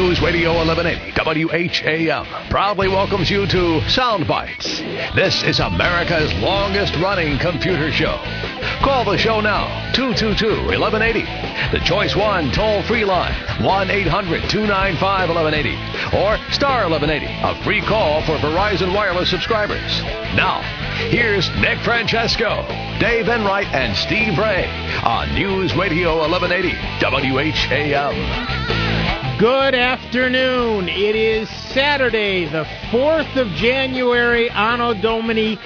News Radio 1180 WHAM proudly welcomes you to Sound Bites. This is America's longest-running computer show. Call the show now, 222-1180. The Choice 1 toll-free line, 1-800-295-1180. Or star 1180, a free call for Verizon Wireless subscribers. Now, here's Nick Francesco, Dave Enright, and Steve Ray on News Radio 1180 WHAM. Good afternoon. It is Saturday, the 4th of January, Anno Domini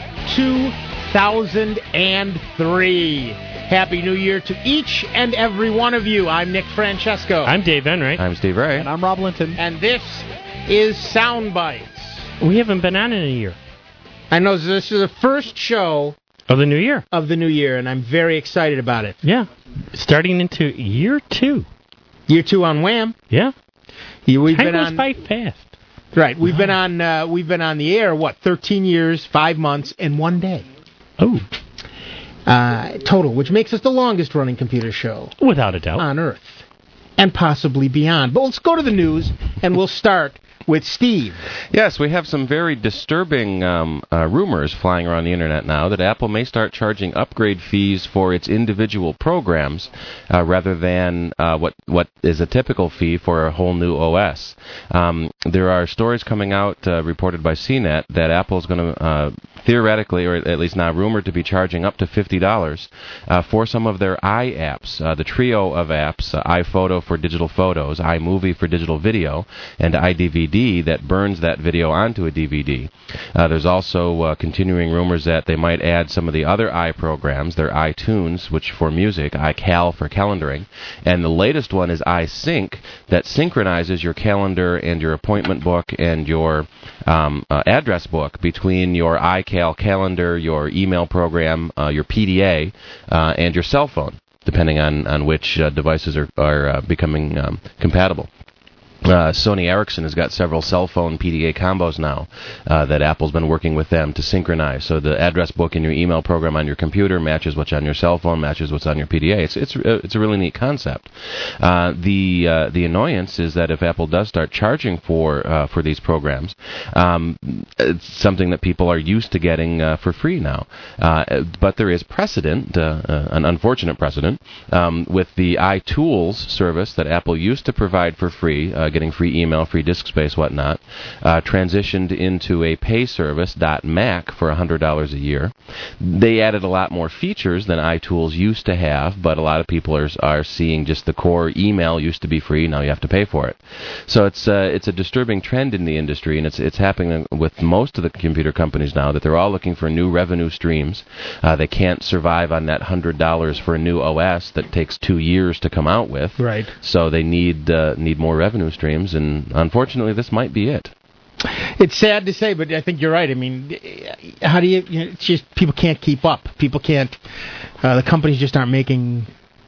2003. Happy New Year to each and every one of you. I'm Nick Francesco. I'm Dave Enright. I'm Steve Ray. And I'm Rob Linton. And this is Sound Bites. We haven't been on in a year. I know this is the first show of the new year. And I'm very excited about it. Yeah. Starting into year 2. Year 2 on Wham. Yeah. Time goes by fast. Right. We've been on the air, 13 years, 5 months, and 1 day. Oh. Total, which makes us the longest running computer show. Without a doubt. On Earth. And possibly beyond. But let's go to the news, and we'll start with Steve. Yes, we have some very disturbing rumors flying around the internet now that Apple may start charging upgrade fees for its individual programs rather than what is a typical fee for a whole new OS. There are stories coming out reported by CNET that Apple is going to theoretically, or at least now rumored to be charging up to $50 for some of their iApps, the trio of apps, iPhoto for digital photos, iMovie for digital video, and iDVD that burns that video onto a DVD. There's also continuing rumors that they might add some of the other iPrograms, their iTunes, which for music, iCal for calendaring, and the latest one is iSync that synchronizes your calendar and your appointment book and your address book between your iCal calendar, your email program, your PDA, and your cell phone, depending on which devices are becoming compatible. Sony Ericsson has got several cell phone PDA combos now that Apple's been working with them to synchronize. So the address book in your email program on your computer matches what's on your cell phone, matches what's on your PDA. It's a really neat concept. The annoyance is that if Apple does start charging for these programs, it's something that people are used to getting for free now. But there is precedent, an unfortunate precedent, with the iTools service that Apple used to provide for free. Getting free email, free disk space, whatnot, transitioned into a pay service, .Mac, for $100 a year. They added a lot more features than iTools used to have, but a lot of people are seeing just the core email used to be free, now you have to pay for it. So it's a disturbing trend in the industry, and it's happening with most of the computer companies now, that they're all looking for new revenue streams. They can't survive on that $100 for a new OS that takes 2 years to come out with. Right. So they need more revenue streams, and unfortunately, this might be it. It's sad to say, but I think you're right. I mean, how do it's just people can't keep up. People can't. The companies just aren't making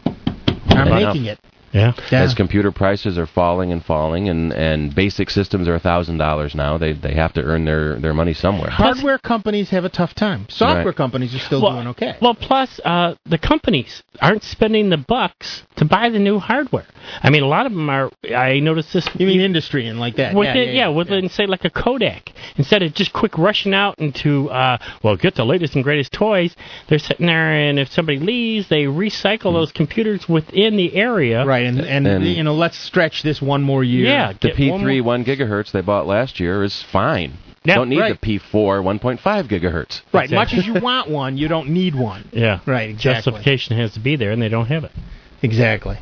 it. Yeah. As computer prices are falling and basic systems are $1,000 now, they have to earn their money somewhere. Hardware companies have a tough time. Software companies are still doing okay. Well, plus the companies aren't spending the bucks to buy the new hardware. I mean, a lot of them are. I noticed this. You mean industry and like that? Within say like a Kodak, instead of just quick rushing out into get the latest and greatest toys, they're sitting there, and if somebody leaves, they recycle those computers within the area. Right. And let's stretch this one more year. Yeah, the P3 1 gigahertz they bought last year is fine. Yeah, don't need the P4 1.5 gigahertz. Right. Exactly. Much as you want one, you don't need one. Yeah. Right. Exactly. Justification has to be there, and they don't have it. Exactly.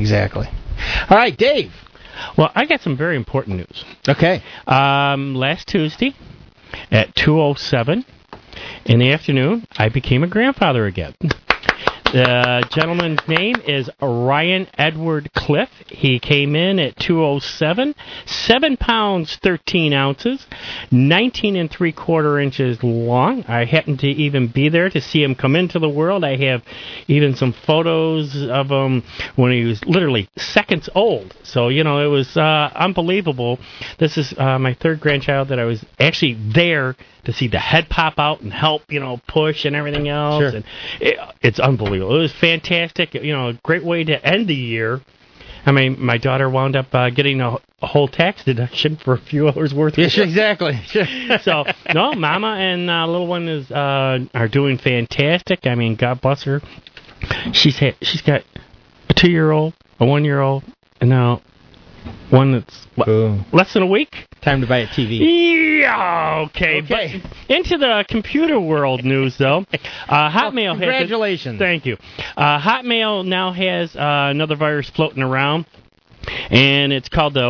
All right, Dave. Well, I got some very important news. Okay. Last Tuesday at 2:07 in the afternoon, I became a grandfather again. The gentleman's name is Ryan Edward Cliff. He came in at 207, 7 pounds, 13 ounces, 19 3/4 inches long. I happened to even be there to see him come into the world. I have even some photos of him when he was literally seconds old. So, it was unbelievable. This is my third grandchild that I was actually there to see the head pop out and help, push and everything else. Sure. And it's unbelievable. It was fantastic. A great way to end the year. I mean, my daughter wound up getting a whole tax deduction for a few hours worth. Yes, exactly. So, no, Mama and little one are doing fantastic. I mean, God bless her. She's got a 2-year-old, a 1-year-old, and now one that's less than a week. Time to buy a TV. Yeah, okay. But into the computer world news, though. Hotmail congratulations. Thank you. Hotmail now has another virus floating around, and it's called the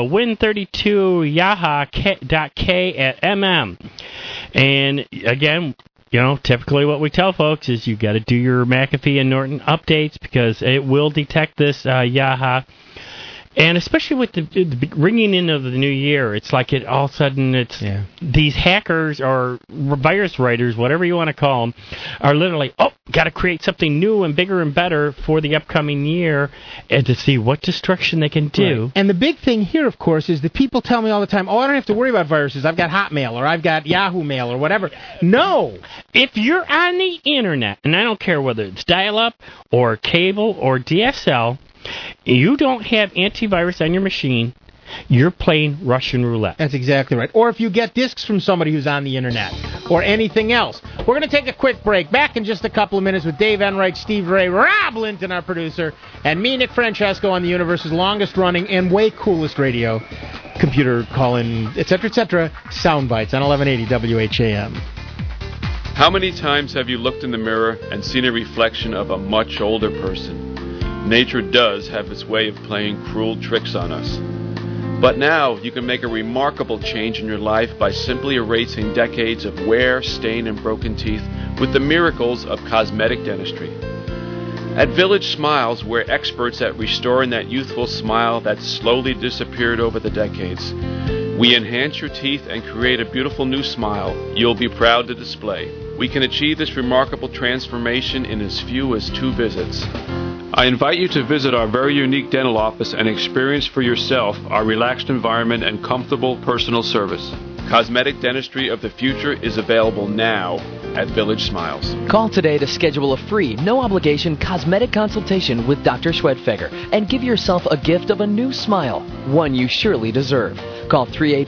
Win32Yaha.K@MM. And again, typically what we tell folks is you got to do your McAfee and Norton updates because it will detect this Yaha. And especially with the ringing in of the new year, it's like all of a sudden these hackers or virus writers, whatever you want to call them, are literally, got to create something new and bigger and better for the upcoming year and to see what destruction they can do. Right. And the big thing here, of course, is that people tell me all the time, I don't have to worry about viruses. I've got Hotmail or I've got Yahoo Mail or whatever. No. If you're on the Internet, and I don't care whether it's dial-up or cable or DSL, you don't have antivirus on your machine, you're playing Russian roulette. That's exactly right. Or if you get discs from somebody who's on the Internet or anything else. We're going to take a quick break. Back in just a couple of minutes with Dave Enright, Steve Ray, Rob Linton, our producer, and me, Nick Francesco, on the universe's longest-running and way coolest radio, computer call-in, etc., sound bites on 1180 WHAM. How many times have you looked in the mirror and seen a reflection of a much older person? Nature does have its way of playing cruel tricks on us. But now you can make a remarkable change in your life by simply erasing decades of wear, stain, and broken teeth with the miracles of cosmetic dentistry. At Village Smiles, we're experts at restoring that youthful smile that slowly disappeared over the decades. We enhance your teeth and create a beautiful new smile you'll be proud to display. We can achieve this remarkable transformation in as few as 2 visits. I invite you to visit our very unique dental office and experience for yourself our relaxed environment and comfortable personal service. Cosmetic dentistry of the future is available now at Village Smiles. Call today to schedule a free, no-obligation cosmetic consultation with Dr. Schwedfeger and give yourself a gift of a new smile, one you surely deserve. Call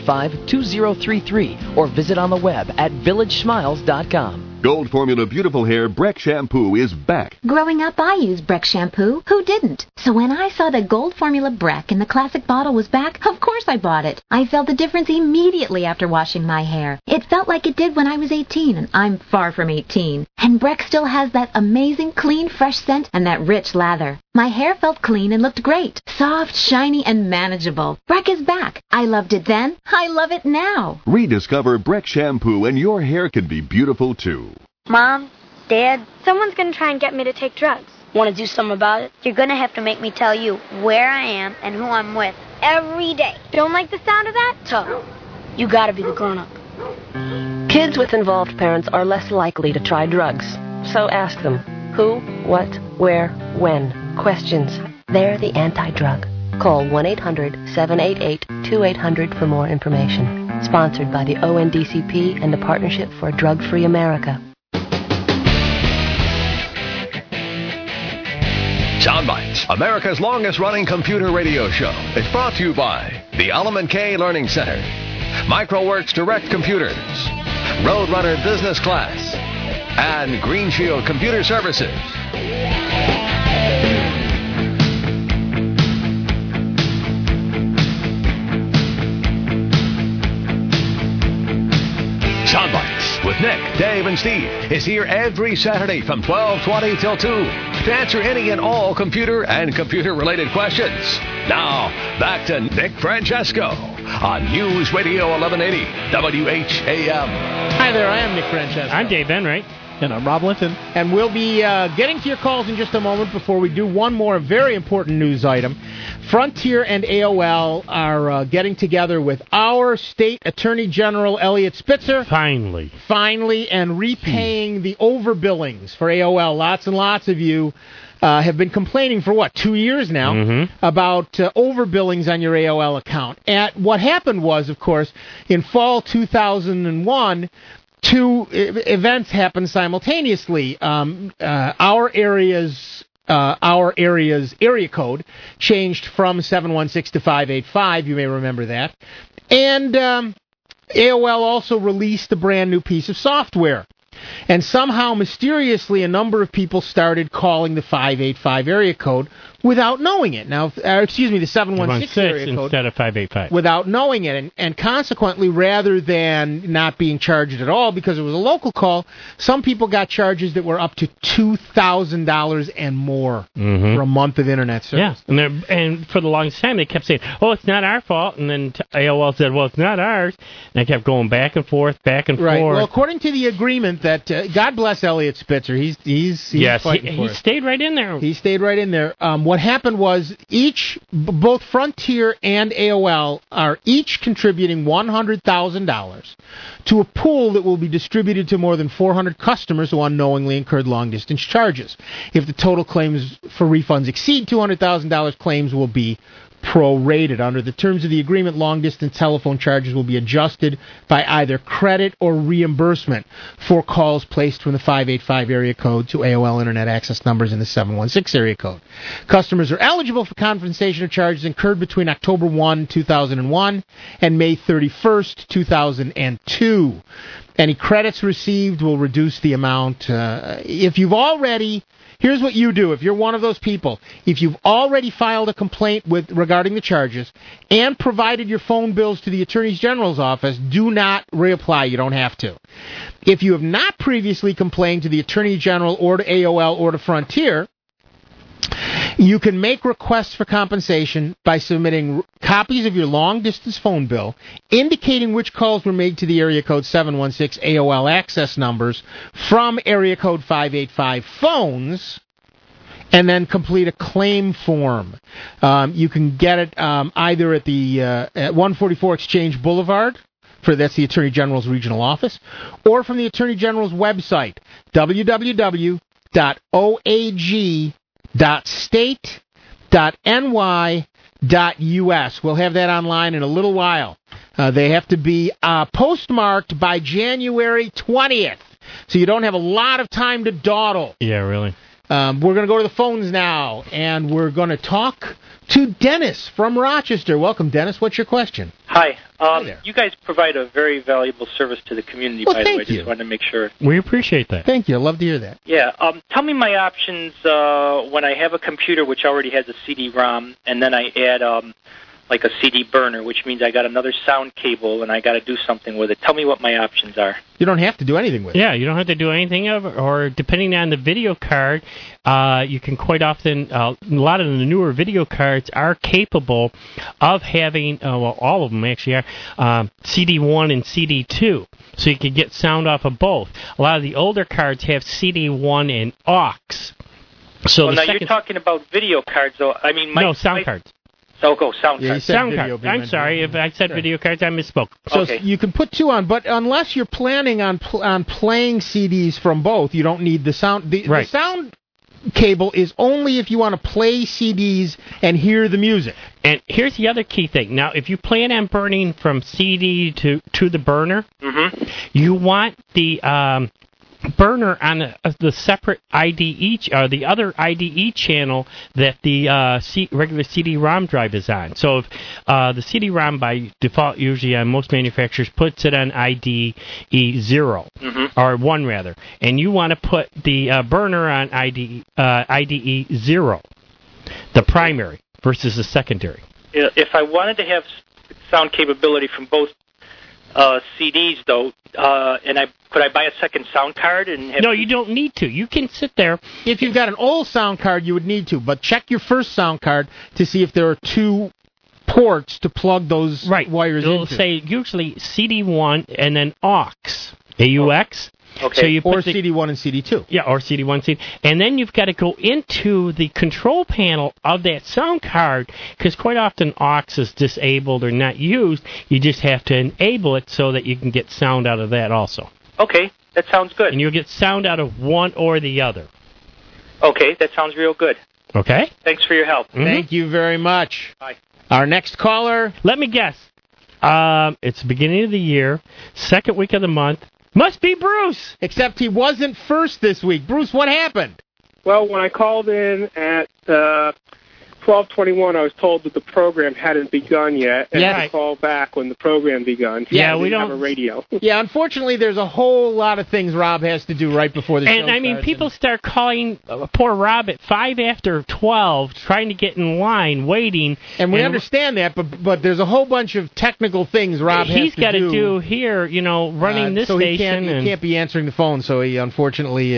385-2033 or visit on the web at villagesmiles.com. Gold Formula Beautiful Hair Breck Shampoo is back. Growing up, I used Breck shampoo. Who didn't? So when I saw that Gold Formula Breck in the classic bottle was back, of course I bought it. I felt the difference immediately after washing my hair. It felt like it did when I was 18, and I'm far from 18. And Breck still has that amazing, clean, fresh scent and that rich lather. My hair felt clean and looked great. Soft, shiny, and manageable. Breck is back. I loved it then. I love it now. Rediscover Breck Shampoo and your hair can be beautiful too. Mom, Dad, someone's going to try and get me to take drugs. Want to do something about it? You're going to have to make me tell you where I am and who I'm with every day. Don't like the sound of that? Tough. You got to be the grown-up. Kids with involved parents are less likely to try drugs. So ask them who, what, where, when. Questions. They're the anti-drug. Call 1-800-788-2800 for more information. Sponsored by the ONDCP and the Partnership for a Drug-Free America. Soundbites, America's longest-running computer radio show, is brought to you by the Element K Learning Center, MicroWorks Direct Computers, Roadrunner Business Class, and Green Shield Computer Services. Soundbites with Nick, Dave, and Steve is here every Saturday from 12:20 till 2 to answer any and all computer and computer-related questions. Now, back to Nick Francesco on News Radio 1180 WHAM. Hi there, I am Nick Francesco. I'm Dave Enright. And I'm Rob Linton. And we'll be getting to your calls in just a moment before we do one more very important news item. Frontier and AOL are getting together with our state attorney general, Elliot Spitzer. Finally, and repaying the overbillings for AOL. Lots and lots of you have been complaining for, 2 years now about overbillings on your AOL account. And what happened was, of course, in fall 2001, 2 events happened simultaneously. Our area's our area's area code changed from 716 to 585. You may remember that. And AOL also released a brand new piece of software. And somehow, mysteriously, a number of people started calling the 585 area code without knowing it. Now, the 716 area code instead of 585. without knowing it. And consequently, rather than not being charged at all because it was a local call, some people got charges that were up to $2,000 and more for a month of internet service. Yeah, and for the longest time, they kept saying, "Oh, it's not our fault," and then AOL said, "Well, it's not ours," and they kept going back and forth. Right. Well, according to the agreement that God bless Elliot Spitzer, he's fighting for he us. stayed right in there. He stayed right in there. What happened was both Frontier and AOL are each contributing $100,000 to a pool that will be distributed to more than 400 customers who unknowingly incurred long-distance charges. If the total claims for refunds exceed $200,000, claims will be prorated. Under the terms of the agreement, long-distance telephone charges will be adjusted by either credit or reimbursement for calls placed from the 585 area code to AOL Internet access numbers in the 716 area code. Customers are eligible for compensation of charges incurred between October 1, 2001 and May 31st, 2002. Any credits received will reduce the amount. If you've already... Here's what you do if you're one of those people. If you've already filed a complaint regarding the charges and provided your phone bills to the Attorney General's office, do not reapply. You don't have to. If you have not previously complained to the Attorney General or to AOL or to Frontier, you can make requests for compensation by submitting copies of your long-distance phone bill indicating which calls were made to the area code 716 AOL access numbers from area code 585 phones, and then complete a claim form. You can get it either at the at 144 Exchange Boulevard, that's the Attorney General's regional office, or from the Attorney General's website, www.oag.state.ny.us. We'll have that online in a little while. They have to be postmarked by January 20th, so you don't have a lot of time to dawdle. Yeah, really. We're going to go to the phones now, and we're going to talk to Dennis from Rochester. Welcome, Dennis. What's your question? Hi. Hi there. You guys provide a very valuable service to the community, Well, by the way. thank you. Just wanted to make sure. We appreciate that. Thank you. I'd love to hear that. Yeah. Tell me my options when I have a computer which already has a CD-ROM, and then I add like a CD burner, which means I got another sound cable and I got to do something with it. Tell me what my options are. You don't have to do anything with it. Yeah, you don't have to do anything of it, or depending on the video card, you can quite often, a lot of the newer video cards are capable of having, all of them actually are, CD1 and CD2, so you can get sound off of both. A lot of the older cards have CD1 and aux. So now you're talking about video cards, though. I mean, sound cards. So go sound Yeah, cards. Sound cards. I'm sorry if I said video cards. I misspoke. So Okay. you can put two on, but unless you're planning on playing CDs from both, you don't need the sound. The sound cable is only if you want to play CDs and hear the music. And here's the other key thing. Now, if you plan on burning from CD to the burner, you want the burner on the separate IDE, or the other IDE channel that the regular CD-ROM drive is on. So if the CD-ROM by default, usually on most manufacturers, puts it on IDE 0, or 1 rather, and you want to put the burner on IDE 0, the primary versus the secondary. If I wanted to have sound capability from both CDs, though, could I buy a second sound card? No, you don't need to. You can sit there. If you've got an old sound card, you would need to, but check your first sound card to see if there are two ports to plug those wires It'll into. say usually CD1 and then aux, AUX. Okay. So you put or CD1 and CD2. Yeah, or CD1, CD. And then you've got to go into the control panel of that sound card, because quite often aux is disabled or not used. You just have to enable it so that you can get sound out of that also. Okay, that sounds good. And you'll get sound out of one or the other. Okay, that sounds real good. Okay? Thanks for your help. Thank you very much. Bye. Our next caller. Let me guess. It's the beginning of the year, second week of the month. Must be Bruce. Except he wasn't first this week. Bruce, what happened? Well, when I called in at 12:21, I was told that the program hadn't begun yet, and I had to call back when the program begun. Yeah, we don't have a radio. Yeah, unfortunately, there's a whole lot of things Rob has to do right before the show And, I mean, people start calling poor Rob at 5 after 12, trying to get in line, waiting. And we understand that, but there's a whole bunch of technical things Rob has to do. He's got to do here, you know, running this so station. He can't be answering the phone, so he unfortunately...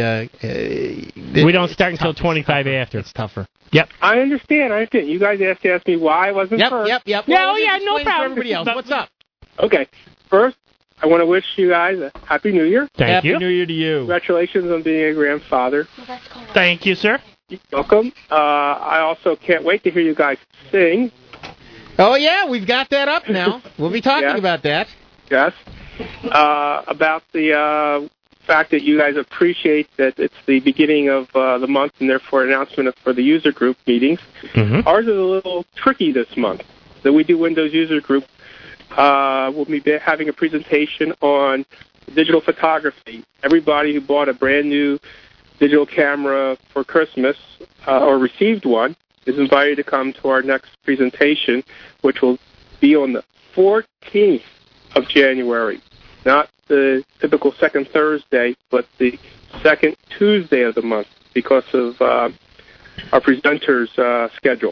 we don't start until 25 after. It's tougher. Yep. I understand. You guys have to ask me why I wasn't first. Yep. No, Well, yeah, just no explain for problem. everybody else. What's up? Okay. First, I want to wish you guys a Happy New Year. Thank you. Happy New Year to you. Congratulations on being a grandfather. Thank you, sir. You're welcome. I also can't wait to hear you guys sing. Oh, yeah, we've got that up now. We'll be talking about that. Yes. About the fact that you guys appreciate that it's the beginning of the month and therefore announcement for the user group meetings. Mm-hmm. Ours is a little tricky this month. So we do Windows User Group. We'll be having a presentation on digital photography. Everybody who bought a brand new digital camera for Christmas or received one is invited to come to our next presentation, which will be on the 14th of January. Not the typical second Thursday, but the second Tuesday of the month because of our presenter's schedule.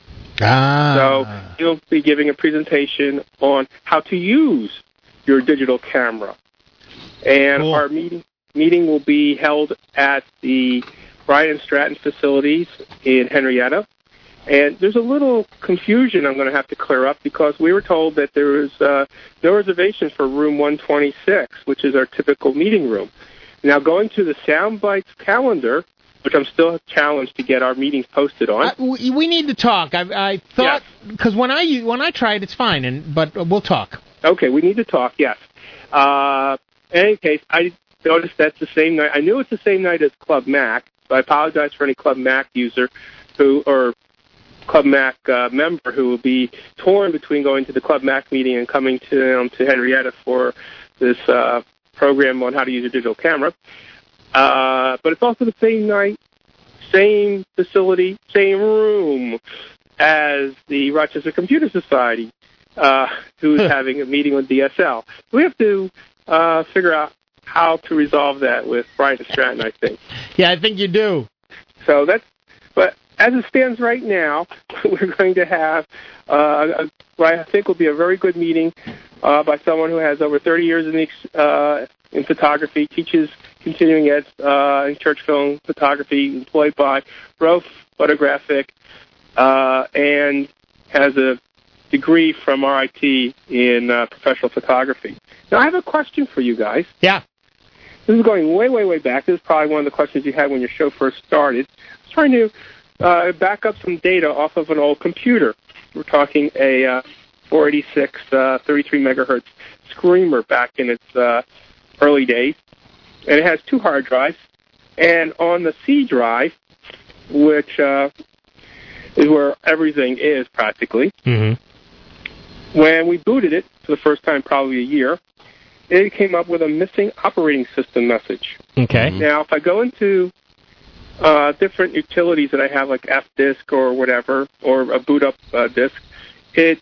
So he'll be giving a presentation on how to use your digital camera. And our meeting will be held at the Brian Stratton facilities in Henrietta. And there's a little confusion I'm going to have to clear up because we were told that there was no reservations for room 126, which is our typical meeting room. Now, going to the Soundbites calendar, which I'm still challenged to get our meetings posted on. We need to talk. I thought, because when I tried, it's fine, but we'll talk. Okay, we need to talk, yes. In any case, I noticed that's the same night. I knew it's the same night as Club Mac, so I apologize for any Club Mac user or Club Mac member who will be torn between going to the Club Mac meeting and coming to Henrietta for this program on how to use a digital camera. But it's also the same night, same facility, same room as the Rochester Computer Society, who's having a meeting with DSL. We have to figure out how to resolve that with Brian Stratton, I think. Yeah, I think you do. So but as it stands right now, we're going to have what I think will be a very good meeting by someone who has over 30 years in photography, teaches continuing ed in church film photography, employed by Rowe Photographic, and has a degree from RIT in professional photography. Now, I have a question for you guys. Yeah. This is going way, way, way back. This is probably one of the questions you had when your show first started. I was trying to back up some data off of an old computer. We're talking a 486 33 megahertz Screamer back in its early days. And it has 2 hard drives. And on the C drive, which is where everything is practically, when we booted it for the first time, probably a year, it came up with a missing operating system message. Okay. Now, if I go into different utilities that I have, like F-Disk or whatever, or a boot-up disk, it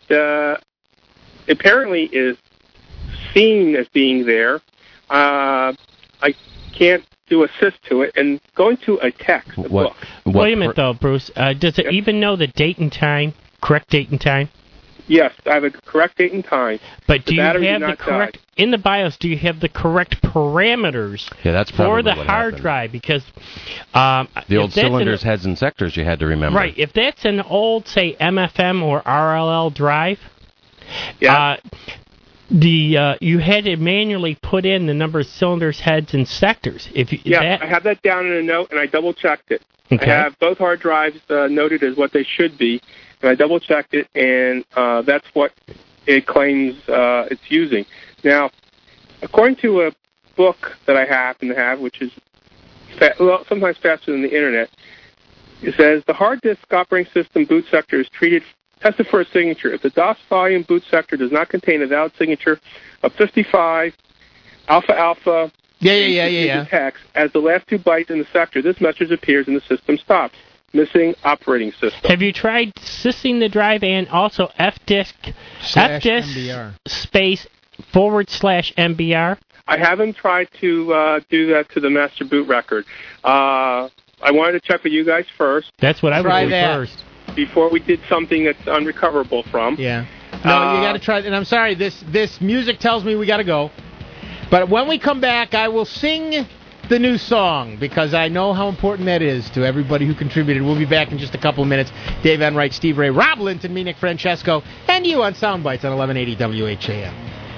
apparently is seen as being there. I can't do assist to it, and going to a text, a book. Wait a minute, though, Bruce. Does it even know the date and time, correct date and time? Yes, I have a correct date and time. But do you have the correct, in the BIOS, do you have the correct parameters for the hard drive? Because the old cylinders, heads, and sectors you had to remember. Right. If that's an old, say, MFM or RLL drive, you had to manually put in the number of cylinders, heads, and sectors. I have that down in a note, and I double-checked it. Okay. I have both hard drives noted as what they should be, and I double-checked it, and that's what it claims it's using. Now, according to a book that I happen to have, which is sometimes faster than the Internet, it says the hard disk operating system boot sector is tested for a signature. If the DOS volume boot sector does not contain a valid signature of 55 alpha The text, as the last 2 bytes in the sector, this message appears and the system stops. Missing operating system. Have you tried sysing the drive and also fdisk MBR. space /MBR? I haven't tried to do that to the master boot record. I wanted to check with you guys first. That's what I would do first. Before we did something that's unrecoverable from. Yeah. No, you got to try. And I'm sorry, this music tells me we got to go. But when we come back, I will sing the new song, because I know how important that is to everybody who contributed. We'll be back in just a couple of minutes. Dave Enright, Steve Ray, Rob Linton, me, Nick Francesco, and you on Soundbites on 1180 WHAM.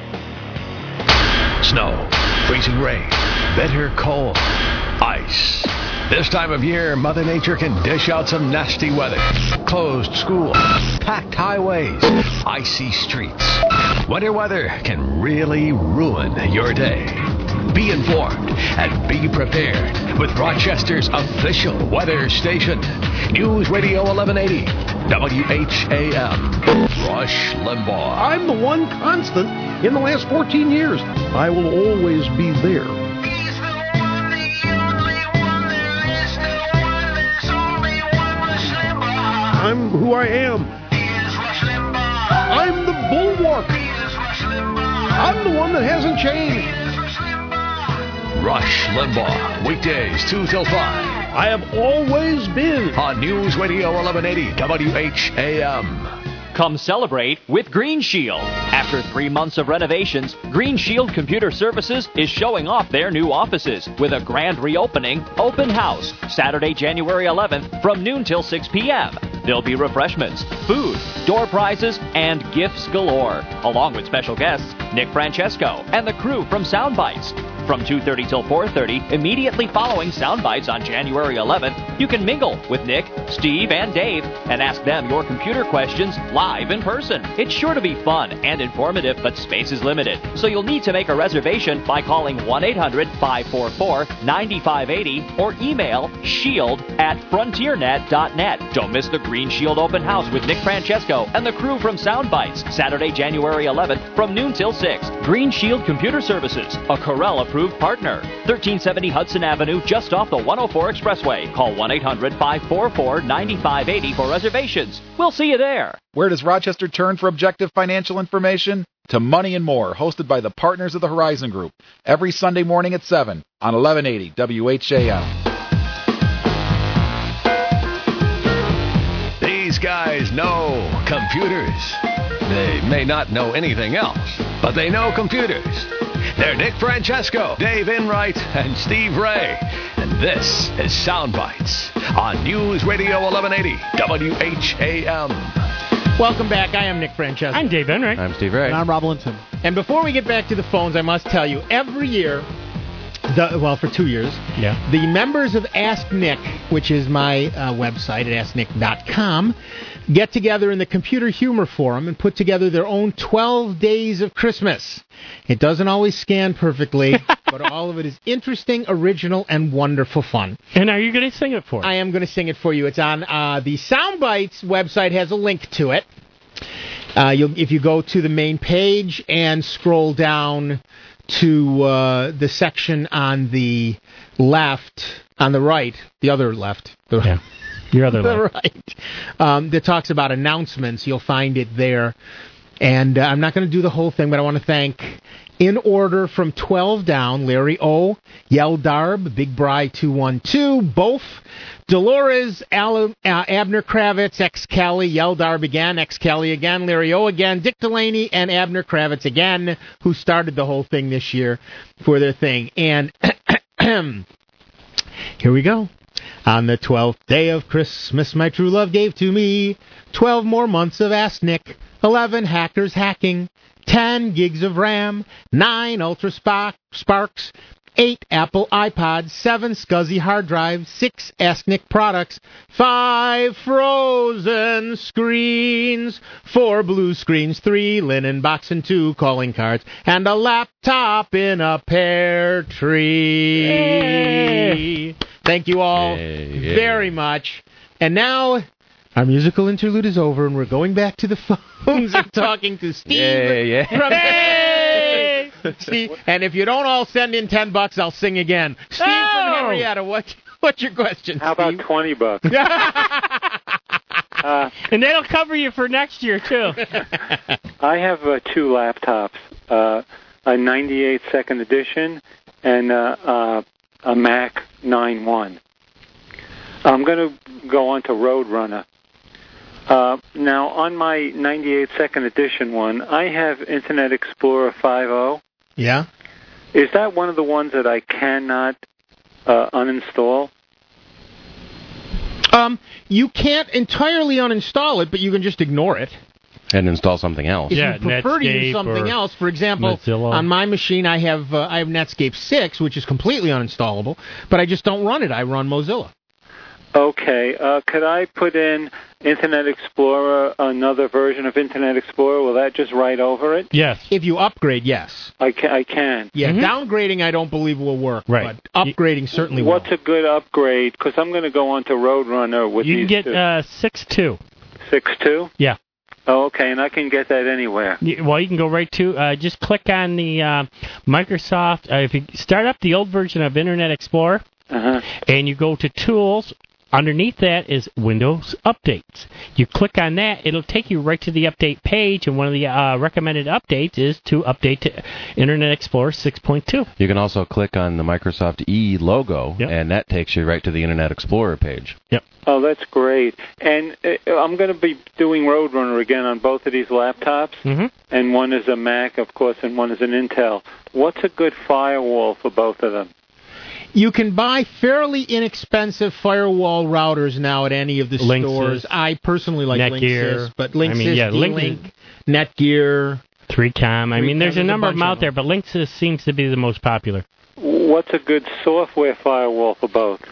Snow, freezing rain, bitter cold, ice. This time of year, Mother Nature can dish out some nasty weather. Closed schools, packed highways, icy streets. Winter weather can really ruin your day. Be informed and be prepared with Rochester's official weather station. News Radio 1180, WHAM. Rush Limbaugh. I'm the one constant in the last 14 years. I will always be there. I'm who I am. I'm the bulwark. I'm the one that hasn't changed. Rush Limbaugh, weekdays 2 till 5. I have always been on News Radio 1180 WHAM. Come celebrate with Green Shield. After 3 months of renovations, Green Shield Computer Services is showing off their new offices with a grand reopening open house Saturday, January 11th from noon till 6 p.m. There'll be refreshments, food, door prizes, and gifts galore, along with special guests Nick Francesco and the crew from Soundbites. From 2:30 till 4:30, immediately following Soundbites on January 11th, you can mingle with Nick, Steve, and Dave and ask them your computer questions live in person. It's sure to be fun and informative, but space is limited, so you'll need to make a reservation by calling 1-800-544-9580 or email shield@frontiernet.net. Don't miss the Green Shield Open House with Nick Francesco and the crew from Soundbites, Saturday, January 11th from noon till 6. Green Shield Computer Services, a Corel-approved partner. 1370 Hudson Avenue, just off the 104 Expressway. Call 1-800-544-9580 for reservations. We'll see you there. Where does Rochester turn for objective financial information? To Money and More, hosted by the partners of the Horizon Group. Every Sunday morning at 7 on 1180 WHAM. These guys know computers. They may not know anything else, but they know computers. They're Nick Francesco, Dave Enright, and Steve Ray. And this is Soundbites on News Radio 1180 WHAM. Welcome back. I am Nick Francesco. I'm Dave Enright. I'm Steve Ray. And I'm Rob Linton. And before we get back to the phones, I must tell you, every year, for 2 years, the members of Ask Nick, which is my website at asknick.com, get together in the Computer Humor Forum and put together their own 12 Days of Christmas. It doesn't always scan perfectly, but all of it is interesting, original, and wonderful fun. And are you going to sing it for us? I am going to sing it for you. It's on the Soundbites website, has a link to it. If you go to the main page and scroll down to the section on the left, on the right, the other left. Your other left. Right. That talks about announcements. You'll find it there. And I'm not going to do the whole thing, but I want to thank, in order from 12 down, Larry O., Yeldarb, Big Bry 212, Both, Dolores, Abner Kravitz, X-Kelly, Yeldarb again, X-Kelly again, Larry O. again, Dick Delaney, and Abner Kravitz again, who started the whole thing this year for their thing. And here we go. On the 12th day of Christmas, my true love gave to me 12 more months of Ask Nick, 11 hackers hacking, 10 gigs of RAM, 9 Ultra Sparks, 8 Apple iPods, 7 SCSI hard drives, 6 Ask Nick products, 5 frozen screens, 4 blue screens, 3 linen box and 2 calling cards, and a laptop in a pear tree. Yay. Thank you all very much. And now our musical interlude is over, and we're going back to the phones and talking to Steve. See, and if you don't all send in $10, I'll sing again. Steve from Henrietta, what's your question, How about Steve? $20? And that'll cover you for next year, too. I have two laptops, a 98 second edition and a Mac 9.1. I'm going to go on to Roadrunner. Now, on my 98 second edition one, I have Internet Explorer 5.0. Yeah? Is that one of the ones that I cannot uninstall? You can't entirely uninstall it, but you can just ignore it. And install something else. If you prefer to use something else, for example, Mozilla. on my machine I have Netscape 6, which is completely uninstallable, but I just don't run it. I run Mozilla. Okay. Could I put in Internet Explorer, another version of Internet Explorer? Will that just write over it? Yes. If you upgrade, yes. I can. Yeah, downgrading I don't believe will work, right. But upgrading certainly will. What's a good upgrade? Because I'm going to go on to Roadrunner with You these can two. get 6.2. 6.2? Yeah. Oh, okay, and I can get that anywhere. Well, you can go right to, just click on the Microsoft, if you start up the old version of Internet Explorer, and you go to Tools, underneath that is Windows Updates. You click on that, it'll take you right to the update page, and one of the recommended updates is to update to Internet Explorer 6.2. You can also click on the Microsoft E logo, and that takes you right to the Internet Explorer page. Yep. Oh, that's great. And I'm going to be doing Roadrunner again on both of these laptops, and one is a Mac, of course, and one is an Intel. What's a good firewall for both of them? You can buy fairly inexpensive firewall routers now at any of the Linksys. stores. I personally like Netgear. Linksys, but Linksys, Linksys. D-Link, Netgear. 3Com. There's a number of them bunch out of there, but Linksys seems to be the most popular. What's a good software firewall for both?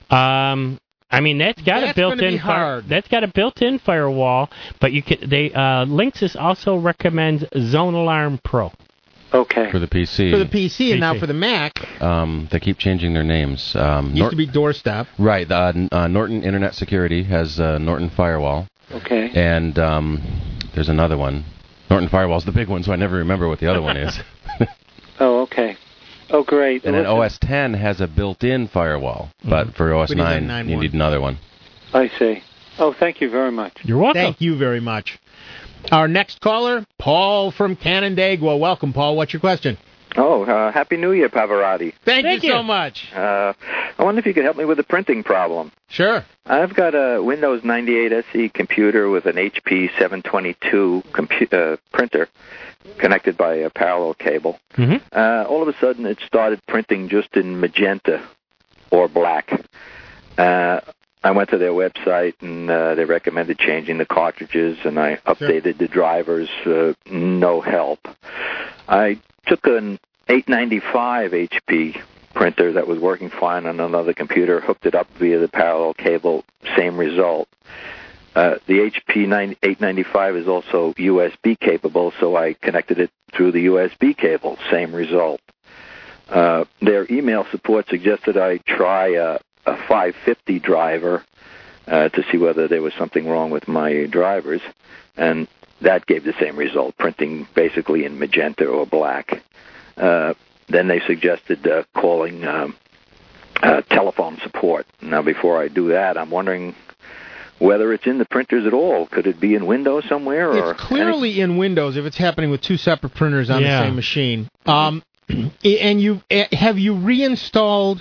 That's got a built-in that's got a built-in firewall, but you can Linksys also recommends Zone Alarm Pro. Okay. For the PC. For the PC, and now for the Mac. They keep changing their names. Used to be Doorstep. Right. Norton Internet Security has Norton Firewall. Okay. And there's another one. Norton Firewall's the big one, so I never remember what the other one is. Oh, okay. Oh, great. And then OS 10 has a built-in firewall, but for OS 9, you need another one. I see. Oh, thank you very much. You're welcome. Thank you very much. Our next caller, Paul from Canandaigua. Welcome, Paul. What's your question? Oh, Happy New Year, Pavarotti. Thank you so much. I wonder if you could help me with a printing problem. Sure. I've got a Windows 98 SE computer with an HP 722 printer connected by a parallel cable. All of a sudden, it started printing just in magenta or black. I went to their website, and they recommended changing the cartridges, and I updated the drivers. No help. I took an 895 HP printer that was working fine on another computer, hooked it up via the parallel cable, same result. The HP 895 is also USB capable, so I connected it through the USB cable, same result. Their email support suggested I try a 550 driver to see whether there was something wrong with my drivers, and that gave the same result, printing basically in magenta or black. Then they suggested calling telephone support. Now, before I do that, I'm wondering whether it's in the printers at all. Could it be in Windows somewhere? Or it's clearly in Windows if it's happening with two separate printers on the same machine. And have you reinstalled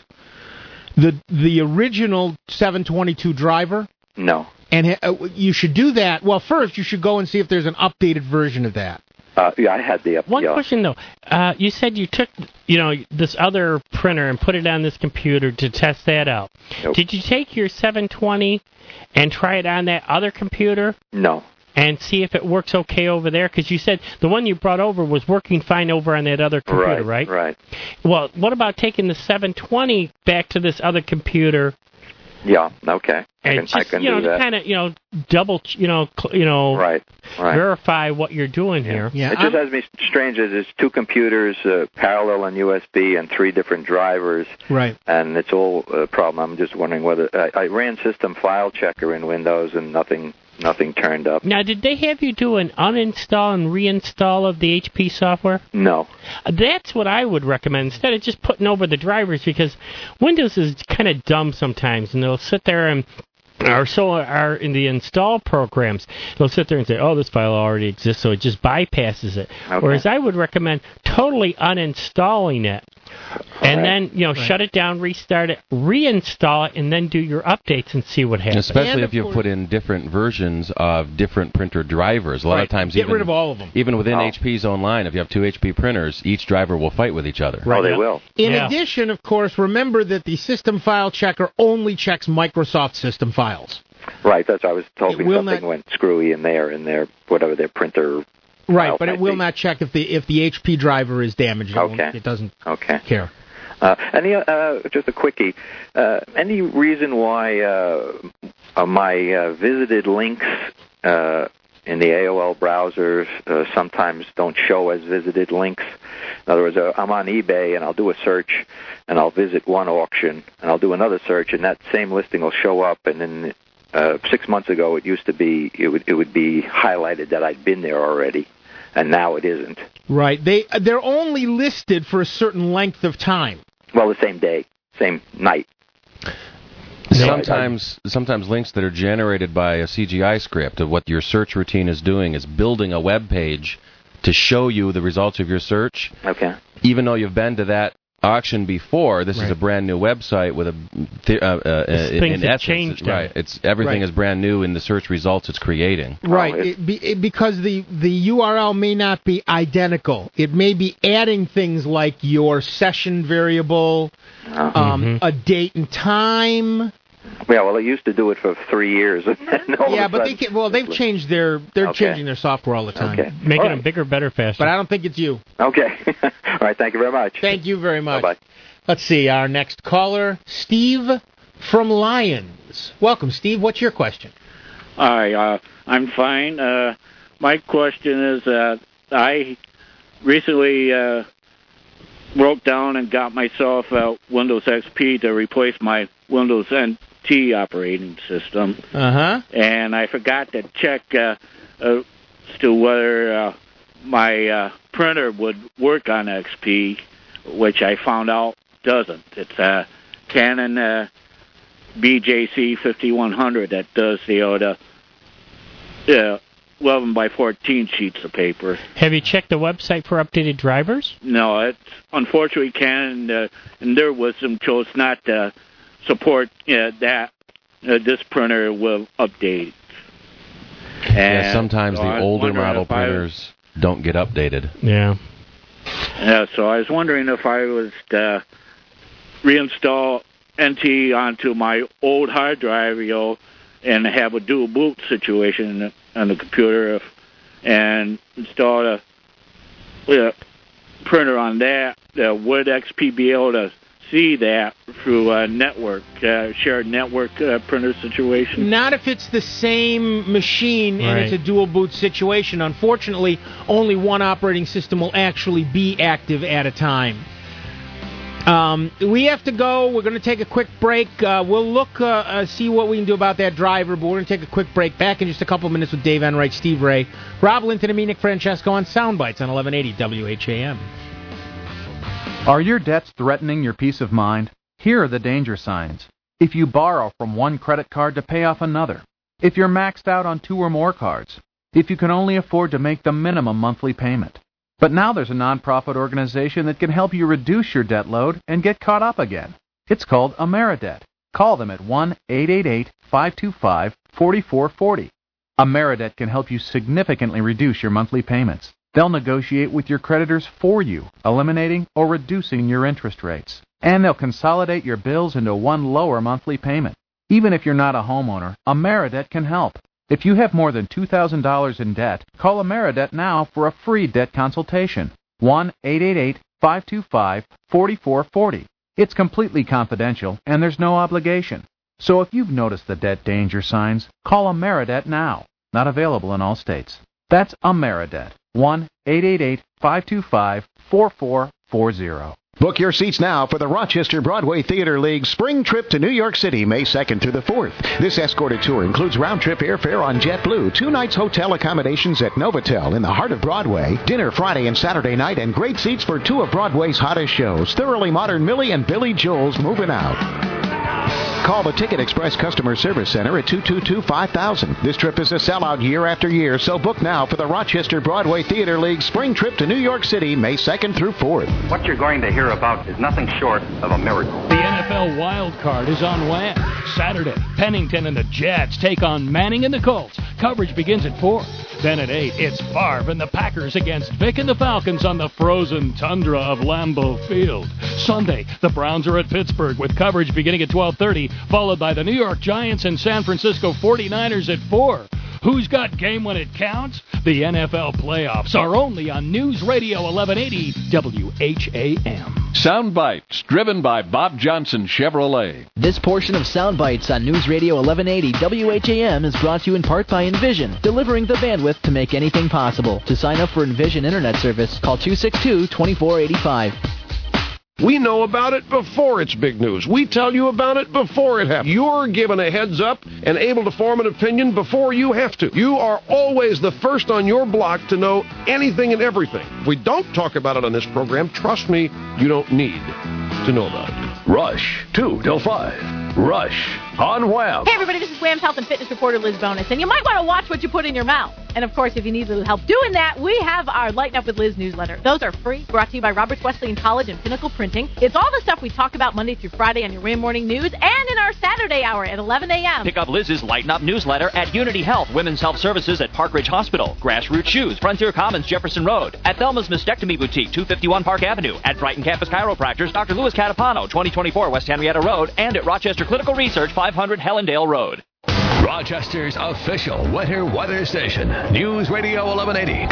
the original 722 driver? No. And you should do that. Well, first, you should go and see if there's an updated version of that. Yeah, I had the One question, though. You said you took, this other printer and put it on this computer to test that out. Nope. Did you take your 720 and try it on that other computer? No. And see if it works okay over there? Because you said the one you brought over was working fine over on that other computer, right? Right. Well, what about taking the 720 back to this other computer? Yeah, okay. And I can do that. kind of, double, right. verify what you're doing here. Yeah, it just has me strange that there's two computers, parallel on USB, and three different drivers. Right. And it's all a problem. I'm just wondering whether I ran System File Checker in Windows, and nothing nothing turned up. Now, did they have you do an uninstall and reinstall of the HP software? No. That's what I would recommend, instead of just putting over the drivers, because Windows is kind of dumb sometimes, and they'll sit there and are in the install programs, they'll sit there and say, oh, this file already exists, so it just bypasses it. Okay. Whereas I would recommend totally uninstalling it, and then, shut it down, restart it, reinstall it, and then do your updates and see what happens. Especially if you put in different versions of different printer drivers. A lot of times, get rid of all of them. Even within HP's own line, if you have two HP printers, each driver will fight with each other. Oh, they will. In addition, of course, remember that the System File Checker only checks Microsoft system files. Right, that's what I was hoping something went screwy in their whatever their printer. Right, but it will not check if the HP driver is damaged. Okay. It doesn't care. Just a quickie. Any reason why my visited links in the AOL browsers sometimes don't show as visited links? In other words, I'm on eBay and I'll do a search and I'll visit one auction and I'll do another search and that same listing will show up, and then 6 months ago it used to be it would be highlighted that I'd been there already, and now it isn't. Right. They're only listed for a certain length of time. Well, the same day, same night. Sometimes links that are generated by a CGI script of what your search routine is doing is building a web page to show you the results of your search. Okay. Even though you've been to that auction before, this is a brand new website with things have changed. Right. Everything is brand new in the search results it's creating. Right, because the URL may not be identical. It may be adding things like your session variable, a date and time. Yeah, well, they used to do it for 3 years. But they've changed they're changing their software all the time. Okay. Making them bigger, better, faster. But I don't think it's you. Okay. All right, thank you very much. Thank you very much. Bye-bye. Let's see, our next caller, Steve from Lyons. Welcome, Steve. What's your question? Hi, I'm fine. My question is that I recently broke down and got myself a Windows XP to replace my Windows NT operating system. And I forgot to check as to whether my printer would work on XP, which I found out doesn't. It's a Canon BJC 5100 that does the 11 by 14 sheets of paper. Have you checked the website for updated drivers? No, it's unfortunately Canon, in their wisdom, chose not to support that. This printer will update. And sometimes the older model printers don't get updated. Yeah. So I was wondering if I was to reinstall NT onto my old hard drive, and have a dual boot situation on the computer, and install a printer on that. Would XP be able to see that through a network, shared network printer situation? Not if it's the same machine and it's a dual boot situation. Unfortunately, only one operating system will actually be active at a time. We have to go. We're going to take a quick break. We'll look, see what we can do about that driver, but we're going to take a quick break. Back in just a couple of minutes with Dave Enright, Steve Ray, Rob Linton, and me, Nick Francesco, on Soundbites on 1180 WHAM. Are your debts threatening your peace of mind? Here are the danger signs. If you borrow from one credit card to pay off another. If you're maxed out on 2 or more cards. If you can only afford to make the minimum monthly payment. But now there's a nonprofit organization that can help you reduce your debt load and get caught up again. It's called Ameridebt. Call them at 1-888-525-4440. Ameridebt can help you significantly reduce your monthly payments. They'll negotiate with your creditors for you, eliminating or reducing your interest rates. And they'll consolidate your bills into one lower monthly payment. Even if you're not a homeowner, Ameridebt can help. If you have more than $2,000 in debt, call Ameridebt now for a free debt consultation. 1-888-525-4440. It's completely confidential, and there's no obligation. So if you've noticed the debt danger signs, call Ameridebt now. Not available in all states. That's Ameridebt. 1-888-525-4440. Book your seats now for the Rochester Broadway Theater League spring trip to New York City, May 2nd through the 4th. This escorted tour includes round-trip airfare on JetBlue, 2 nights hotel accommodations at Novotel in the heart of Broadway, dinner Friday and Saturday night, and great seats for 2 of Broadway's hottest shows, Thoroughly Modern Millie and Billy Joel's Moving Out. Call the Ticket Express Customer Service Center at 222-5000. This trip is a sellout year after year, so book now for the Rochester Broadway Theater League spring trip to New York City, May 2nd through 4th. What you're going to hear about is nothing short of a miracle. The NFL Wild Card is on land. Saturday, Pennington and the Jets take on Manning and the Colts. Coverage begins at 4. Then at 8, it's Favre and the Packers against Vic and the Falcons on the frozen tundra of Lambeau Field. Sunday, the Browns are at Pittsburgh with coverage beginning at 12:30, followed by the New York Giants and San Francisco 49ers at 4. Who's got game when it counts? The NFL playoffs are only on News Radio 1180 WHAM. Sound Bites, driven by Bob Johnson Chevrolet. This portion of Sound Bites on News Radio 1180 WHAM is brought to you in part by Envision, delivering the bandwidth to make anything possible. To sign up for Envision Internet service, call 262-2485. We know about it before it's big news. We tell you about it before it happens. You're given a heads up and able to form an opinion before you have to. You are always the first on your block to know anything and everything. If we don't talk about it on this program, trust me, you don't need to know about it. Rush, 2 till 5. Rush on Wham. Hey, everybody, this is Wham's Health and Fitness reporter Liz Bonus, and you might want to watch what you put in your mouth. And, of course, if you need a little help doing that, we have our Lighten Up with Liz newsletter. Those are free, brought to you by Roberts Wesleyan College and Pinnacle Printing. It's all the stuff we talk about Monday through Friday on your Wham Morning News and in our Saturday hour at 11 a.m. Pick up Liz's Lighten Up newsletter at Unity Health, Women's Health Services at Park Ridge Hospital, Grassroots Shoes, Frontier Commons, Jefferson Road, at Thelma's Mastectomy Boutique, 251 Park Avenue, at Brighton Campus Chiropractors, Dr. Louis Catapano, 2024 West Henrietta Road, and at Rochester Clinical Research, 500 Hellendale Road. Rochester's official winter weather station. News Radio 1180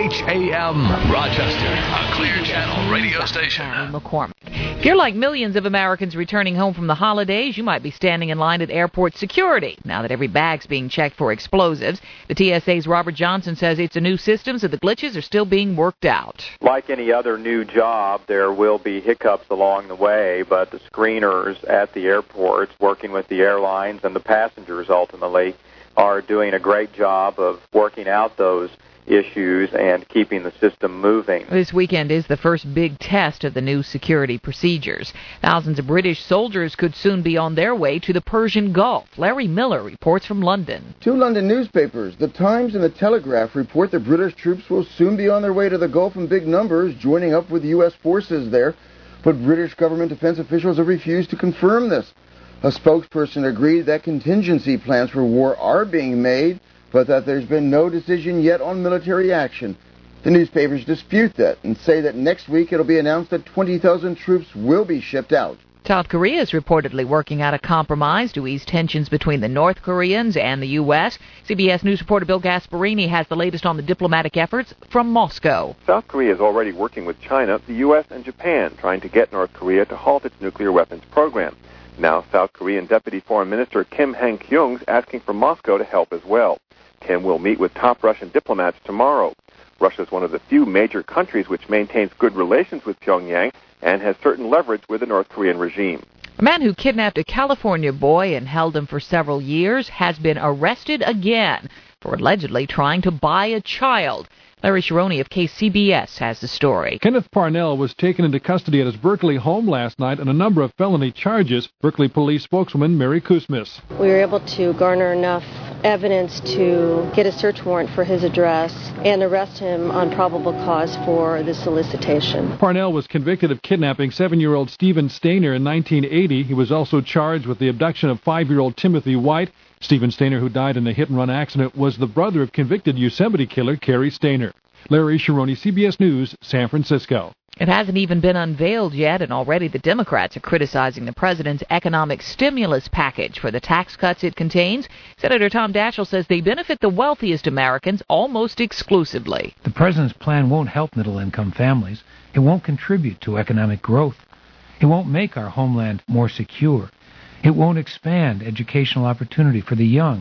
WHAM. Rochester, a Clear Channel radio station. McCormick. If you're like millions of Americans returning home from the holidays, you might be standing in line at airport security now that every bag's being checked for explosives. The TSA's Robert Johnson says it's a new system, so the glitches are still being worked out. Like any other new job, there will be hiccups along the way, but the screeners at the airports, working with the airlines and the passengers ultimately, are doing a great job of working out those issues and keeping the system moving. This weekend is the first big test of the new security procedures. Thousands of British soldiers could soon be on their way to the Persian Gulf. Larry Miller reports from London. 2 London newspapers, The Times and The Telegraph, report that British troops will soon be on their way to the Gulf in big numbers, joining up with U.S. forces there. But British government defense officials have refused to confirm this. A spokesperson agreed that contingency plans for war are being made, but that there's been no decision yet on military action. The newspapers dispute that and say that next week it'll be announced that 20,000 troops will be shipped out. South Korea is reportedly working out a compromise to ease tensions between the North Koreans and the U.S. CBS News reporter Bill Gasparini has the latest on the diplomatic efforts from Moscow. South Korea is already working with China, the U.S., and Japan, trying to get North Korea to halt its nuclear weapons program. Now, South Korean Deputy Foreign Minister Kim Hang-kyung's asking for Moscow to help as well. Kim will meet with top Russian diplomats tomorrow. Russia is one of the few major countries which maintains good relations with Pyongyang and has certain leverage with the North Korean regime. A man who kidnapped a California boy and held him for several years has been arrested again for allegedly trying to buy a child. Larry Sharoni of KCBS has the story. Kenneth Parnell was taken into custody at his Berkeley home last night on a number of felony charges. Berkeley police spokeswoman Mary Kusmis. We were able to garner enough evidence to get a search warrant for his address and arrest him on probable cause for the solicitation. Parnell was convicted of kidnapping 7-year-old Stephen Stainer in 1980. He was also charged with the abduction of 5-year-old Timothy White. Stephen Stainer, who died in a hit-and-run accident, was the brother of convicted Yosemite killer Cary Stainer. Larry Sharoni, CBS News, San Francisco. It hasn't even been unveiled yet, and already the Democrats are criticizing the president's economic stimulus package for the tax cuts it contains. Senator Tom Daschle says they benefit the wealthiest Americans almost exclusively. The president's plan won't help middle-income families. It won't contribute to economic growth. It won't make our homeland more secure. It won't expand educational opportunity for the young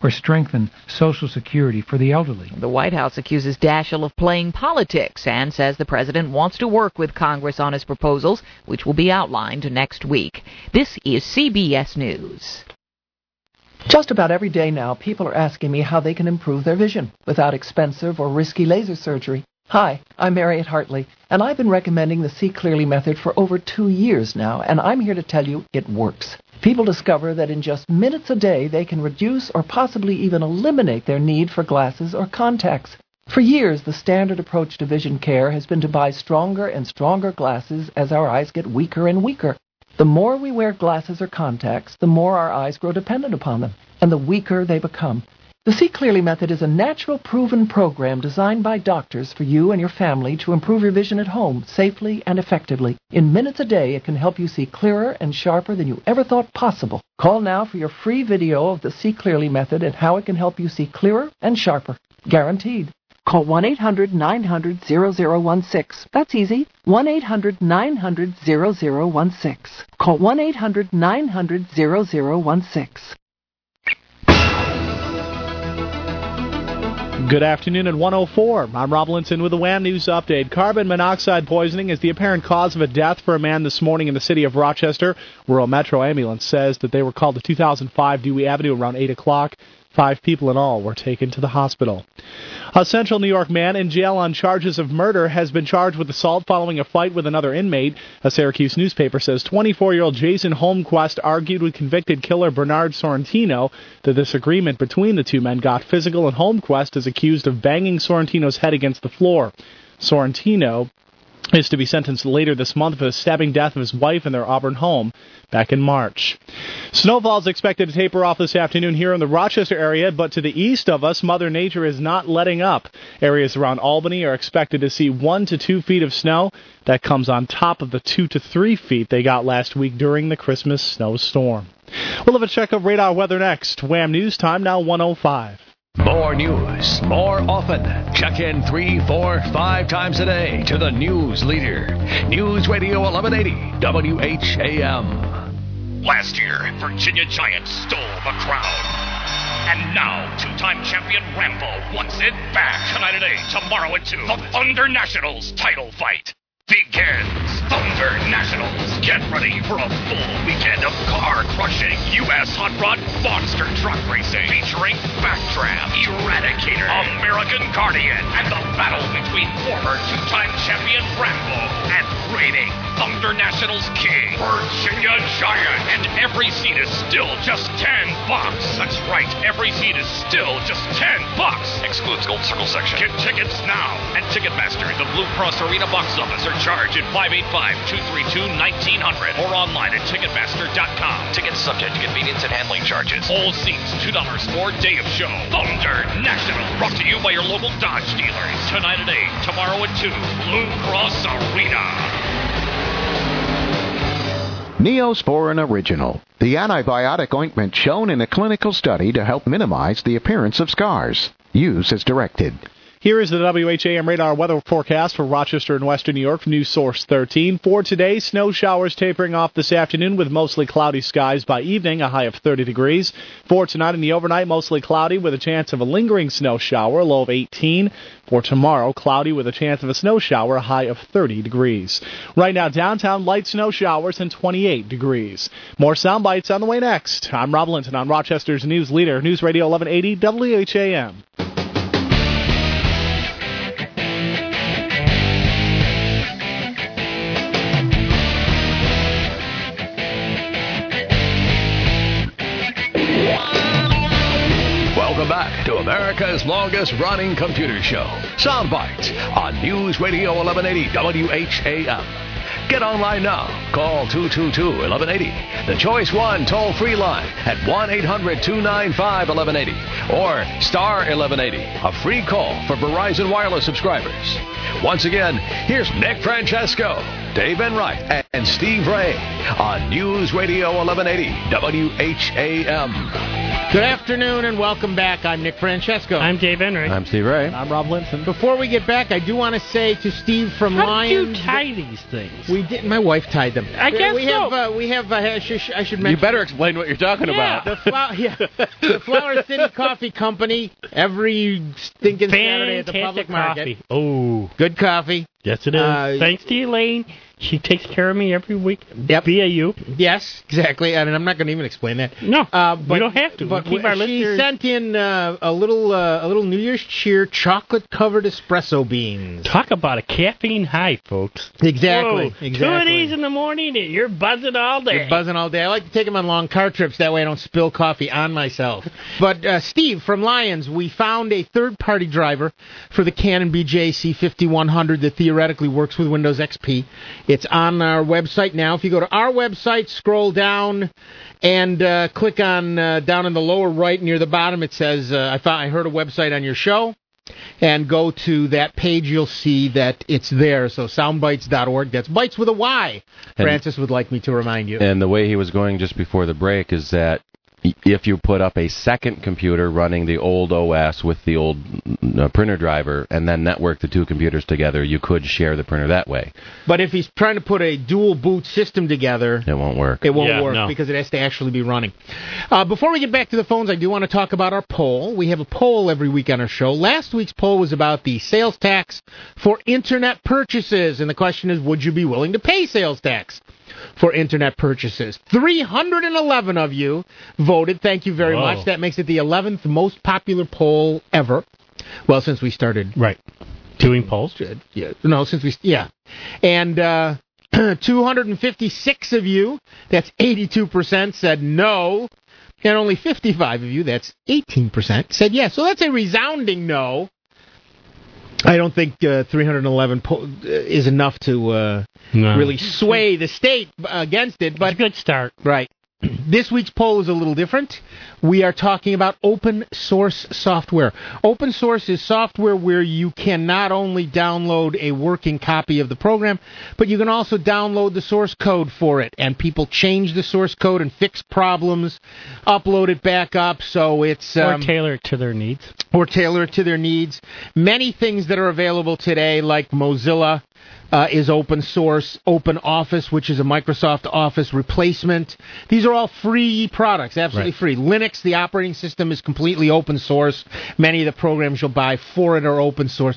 or strengthen Social Security for the elderly. The White House accuses Daschle of playing politics and says the president wants to work with Congress on his proposals, which will be outlined next week. This is CBS News. Just about every day now, people are asking me how they can improve their vision without expensive or risky laser surgery. Hi, I'm Mariette Hartley, and I've been recommending the See Clearly method for over 2 years now, and I'm here to tell you it works. People discover that in just minutes a day, they can reduce or possibly even eliminate their need for glasses or contacts. For years, the standard approach to vision care has been to buy stronger and stronger glasses as our eyes get weaker and weaker. The more we wear glasses or contacts, the more our eyes grow dependent upon them, and the weaker they become. The See Clearly method is a natural, proven program designed by doctors for you and your family to improve your vision at home safely and effectively. In minutes a day, it can help you see clearer and sharper than you ever thought possible. Call now for your free video of the See Clearly method and how it can help you see clearer and sharper. Guaranteed. Call 1-800-900-0016. That's easy. 1-800-900-0016. Call 1-800-900-0016. Good afternoon at 1:04. I'm Rob Linton with the Wham News Update. Carbon monoxide poisoning is the apparent cause of a death for a man this morning in the city of Rochester. Rural Metro Ambulance says that they were called to 2005 Dewey Avenue around 8 o'clock. 5 people in all were taken to the hospital. A Central New York man in jail on charges of murder has been charged with assault following a fight with another inmate. A Syracuse newspaper says 24-year-old Jason Holmquist argued with convicted killer Bernard Sorrentino. The disagreement between the two men got physical, and Holmquist is accused of banging Sorrentino's head against the floor. Sorrentino is to be sentenced later this month for the stabbing death of his wife in their Auburn home back in March. Snowfall is expected to taper off this afternoon here in the Rochester area, but to the east of us, Mother Nature is not letting up. Areas around Albany are expected to see 1 to 2 feet of snow. That comes on top of the 2 to 3 feet they got last week during the Christmas snowstorm. We'll have a check of radar weather next. Wham News Time now 1:05. More news, more often. Check in 3, 4, 5 times a day to the news leader. News Radio 1180, WHAM. Last year, Virginia Giants stole the crown. And now, two-time champion Rambo wants it back. Tonight at 8, tomorrow at 2, the Thunder Nationals title fight begins. Thunder Nationals. Get ready for a full weekend of car-crushing U.S. hot rod monster truck racing featuring Backdraft, Eradicator, American Guardian, and the battle between former two-time champion Rambo and reigning Thunder Nationals king Virginia Giant. And every seat is still just $10. That's right, every seat is still just $10. Excludes Gold Circle section. Get tickets now at Ticketmaster, the Blue Cross Arena box office, or charge at 585-232-1900 or online at Ticketmaster.com. Tickets subject to convenience and handling charges. All seats $2 more. Day of show. Thunder National. Brought to you by your local Dodge dealers. Tonight at 8, tomorrow at 2. Blue Cross Arena. Neosporin Original, the antibiotic ointment shown in a clinical study to help minimize the appearance of scars. Use as directed. Here is the WHAM radar weather forecast for Rochester and Western New York from News Source 13. For today, snow showers tapering off this afternoon with mostly cloudy skies by evening, a high of 30 degrees. For tonight and the overnight, mostly cloudy with a chance of a lingering snow shower, a low of 18. For tomorrow, cloudy with a chance of a snow shower, a high of 30 degrees. Right now, downtown, light snow showers and 28 degrees. More sound bites on the way next. I'm Rob Linton on Rochester's News Leader, News Radio 1180 WHAM. Welcome back to America's longest-running computer show, Soundbites, on News Radio 1180 WHAM. Get online now. Call 222-1180. The Choice 1 toll-free line at 1-800-295-1180 or star 1180, a free call for Verizon Wireless subscribers. Once again, here's Nick Francesco, Dave Enright, and Steve Ray on News Radio 1180 WHAM. Good afternoon and welcome back. I'm Nick Francesco. I'm Dave Enright. I'm Steve Ray. I'm Rob Linson. Before we get back, I do want to say to Steve from Lions... How did you tie these things? We did. My wife tied them. I guess I should mention... You better explain what you're talking about. The Flower City Coffee Company, every stinking Saturday at the public market. Coffee. Oh. Good coffee. Yes, it is. Thanks to Elaine. She takes care of me every week. Yep. Via you. Yes, exactly. I mean, I'm not going to even explain that. No, but we don't have to. But we keep our she listeners... sent in a little New Year's cheer chocolate-covered espresso beans. Talk about a caffeine high, folks. Exactly. Whoa, 2 of these in the morning and you're buzzing all day. You're buzzing all day. I like to take them on long car trips. That way I don't spill coffee on myself. But Steve from Lions, we found a third-party driver for the Canon BJC 5100 that theoretically works with Windows XP. It's on our website now. If you go to our website, scroll down and click on down in the lower right near the bottom, it says, I heard a website on your show. And go to that page, you'll see that it's there. So soundbites.org. That's bites with a Y. Francis would like me to remind you. And the way he was going just before the break is that if you put up a second computer running the old OS with the old printer driver and then network the two computers together, you could share the printer that way. But if he's trying to put a dual boot system together... It won't work. It won't work because it has to actually be running. Before we get back to the phones, I do want to talk about our poll. We have a poll every week on our show. Last week's poll was about the sales tax for Internet purchases. And the question is, would you be willing to pay sales tax for Internet purchases? 311 of you voted. Thank you very much. That makes it the 11th most popular poll ever. Well, since we started... Right. Doing polls? Yeah. No, since we... Yeah. And 256 of you, that's 82%, said no. And only 55 of you, that's 18%, said yes. So that's a resounding no. I don't think 311 is enough to really sway the state against it. But it's a good start. Right. This week's poll is a little different. We are talking about open source software. Open source is software where you can not only download a working copy of the program, but you can also download the source code for it. And people change the source code and fix problems, upload it back up, so it's... or tailor it to their needs. Or tailor it to their needs. Many things that are available today, like Mozilla, is open source. OpenOffice, which is a Microsoft Office replacement. These are all free products, absolutely free. Linux, the operating system, is completely open source. Many of the programs you'll buy for it are open source.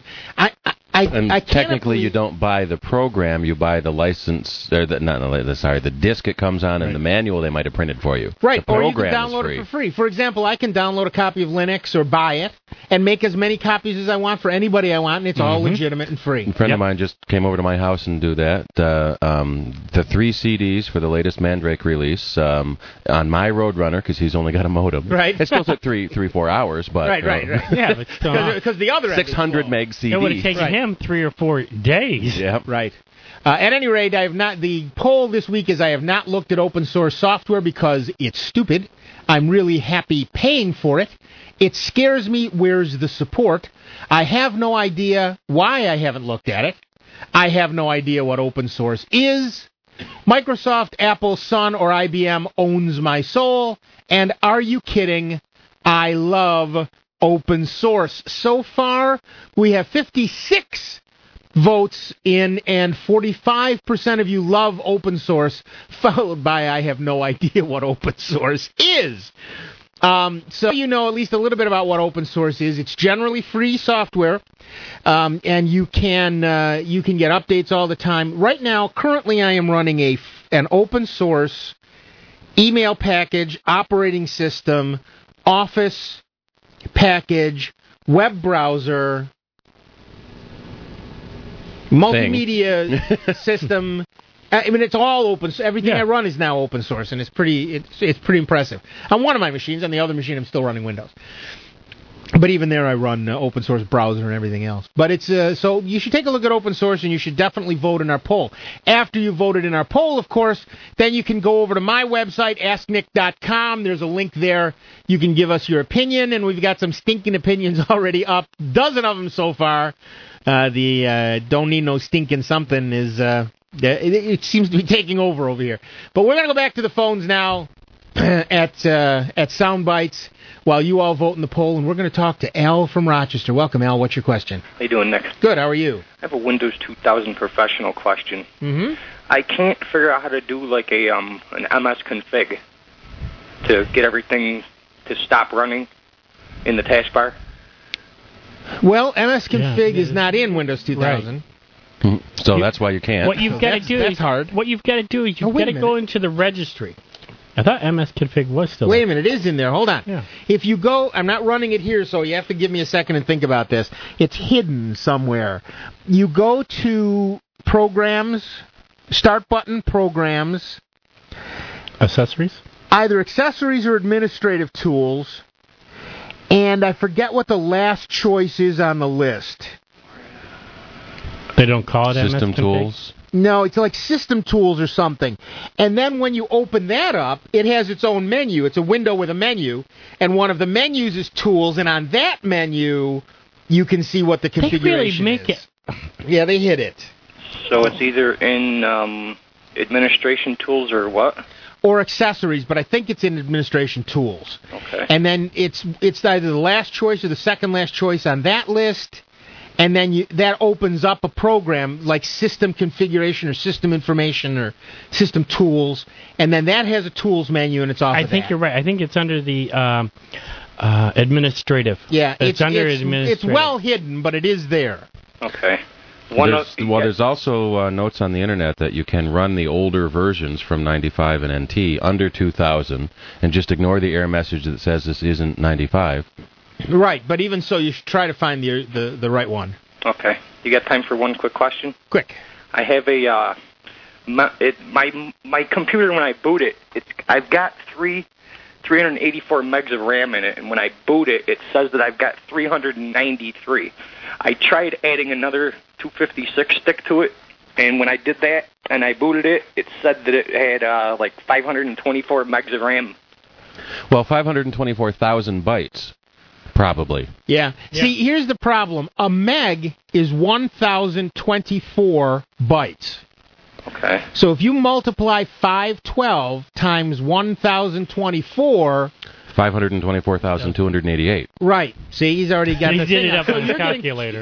I technically, you don't buy the program; you buy the license, or the disc it comes on, and the manual they might have printed for you. Right, the or you can download it for free. For example, I can download a copy of Linux or buy it and make as many copies as I want for anybody I want, and it's all legitimate and free. A friend of mine just came over to my house and do that. The 3 CDs for the latest Mandrake release on my Roadrunner, because he's only got a modem. Right. It still took 3-4 hours, but right. Yeah, because the other 600 meg CD. It would have taken him 3 or 4 days. Yeah, right. At any rate, I have not. The poll this week is I have not looked at open source software because it's stupid. I'm really happy paying for it. It scares me. Where's the support? I have no idea why I haven't looked at it. I have no idea what open source is. Microsoft, Apple, Sun, or IBM owns my soul. And are you kidding? I love open source. So far, we have 56 votes in, and 45% of you love open source, followed by I have no idea what open source is. So you know at least a little bit about what open source is. It's generally free software, and you can get updates all the time. Right now, currently, I am running an open source email package, operating system, Office package, web browser, multimedia system. I mean, it's all open. Everything I run is now open source, and it's pretty impressive. On one of my machines, on the other machine, I'm still running Windows. But even there, I run open source browser and everything else. But it's so you should take a look at open source, and you should definitely vote in our poll. After you voted in our poll, of course, then you can go over to my website, asknick.com. There's a link there. You can give us your opinion, and we've got some stinking opinions already up. Dozen of them so far. The don't need no stinking something is it seems to be taking over here. But we're going to go back to the phones now. at Soundbites while you all vote in the poll, and we're going to talk to Al from Rochester. Welcome, Al. What's your question? How you doing, Nick? Good. How are you? I have a Windows 2000 professional question. Mm-hmm. I can't figure out how to do like a an MS config to get everything to stop running in the taskbar. Well, MS config is not in Windows 2000. Right. So that's why you can't. What you've got to do is hard. What you've got to do is you've got to go into the registry. I thought MS config was still. Wait a minute, it is in there. Hold on. Yeah. If you go, I'm not running it here, so you have to give me a second and think about this. It's hidden somewhere. You go to Programs, Start button, Programs, Accessories. Either Accessories or Administrative Tools, and I forget what the last choice is on the list. They don't call it System MS Tools. No, it's like System Tools or something. And then when you open that up, it has its own menu. It's a window with a menu, and one of the menus is Tools, and on that menu, you can see what the configuration they really make is. Yeah, they hid it. So it's either in administration tools or what? Or Accessories, but I think it's in Administration Tools. Okay. And then it's either the last choice or the second last choice on that list. And then that opens up a program like System Configuration or System Information or System Tools, and then that has a Tools menu, and it's off. I think you're right. I think it's under the administrative. Yeah, it's under administrative. It's well hidden, but it is there. Okay. There's also notes on the internet that you can run the older versions from 95 and NT under 2000 and just ignore the error message that says this isn't 95. Right, but even so, you should try to find the right one. Okay. You got time for one quick question? Quick. I have a my computer when I boot it, I've got 384 megs of RAM in it, and when I boot it, it says that I've got 393. I tried adding another 256 stick to it, and when I did that and I booted it, it said that it had like 524 megs of RAM. Well, 524,000 bytes. Probably. Yeah. See, here's the problem. A meg is 1,024 bytes. Okay. So if you multiply 512 times 1,024... 524,288. Right. See, he's already got he the did thing it up so on his you're calculator.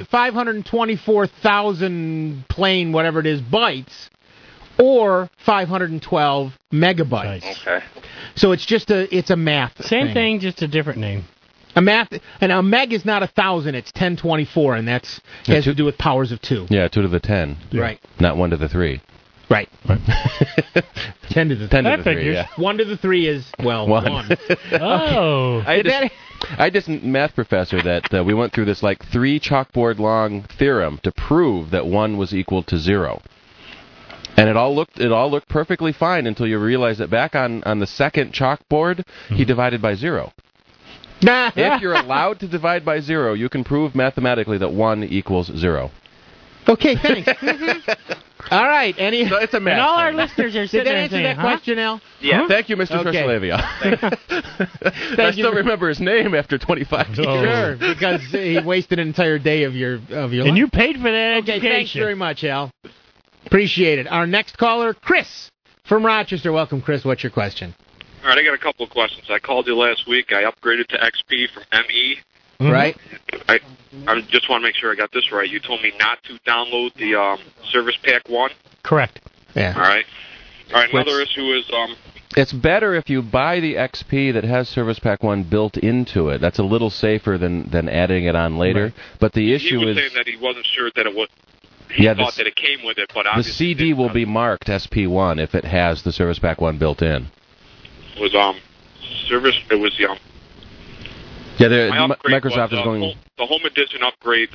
524,000 plain, whatever it is, bytes, or 512 megabytes. Okay. So it's just it's a math Same thing. thing, just a different name. A meg is not 1,000, it's 1024, and has to do with powers of 2. Yeah, 2 to the 10. Right. Not 1 to the 3. Right. 10 to the 3. 10 to the 3, yeah. 1 to the 3 is, well, 1. Oh. I just math professor that we went through this like 3 chalkboard long theorem to prove that 1 was equal to 0. And it all looked perfectly fine until you realize that back on the second chalkboard, he divided by 0. If you're allowed to divide by 0, you can prove mathematically that 1 equals 0. Okay, thanks. All right. So it's a math And all thing. our listeners are sitting Did that there answer saying, that question, Al? Yeah. Huh? Thank you, Mr. Okay. Treslavia. I still remember his name after 25 years. Sure, because he wasted an entire day of your life. And you paid for that Okay, education. thanks very much, Al. Appreciate it. Our next caller, Chris from Rochester. Welcome, Chris. What's your question? All right, I got a couple of questions. I called you last week. I upgraded to XP from ME. Mm-hmm. Right. I just want to make sure I got this right. You told me not to download the Service Pack 1? Correct. Yeah. All right. Another issue is... It's better if you buy the XP that has Service Pack 1 built into it. That's a little safer than adding it on later. Right. But the issue he was is... saying that he wasn't sure that it would... He thought that it came with it, but the obviously... CD will be marked SP1 if it has the Service Pack 1 built in. It was, Service... It was, Yeah, Microsoft is going... The Home Edition upgrade,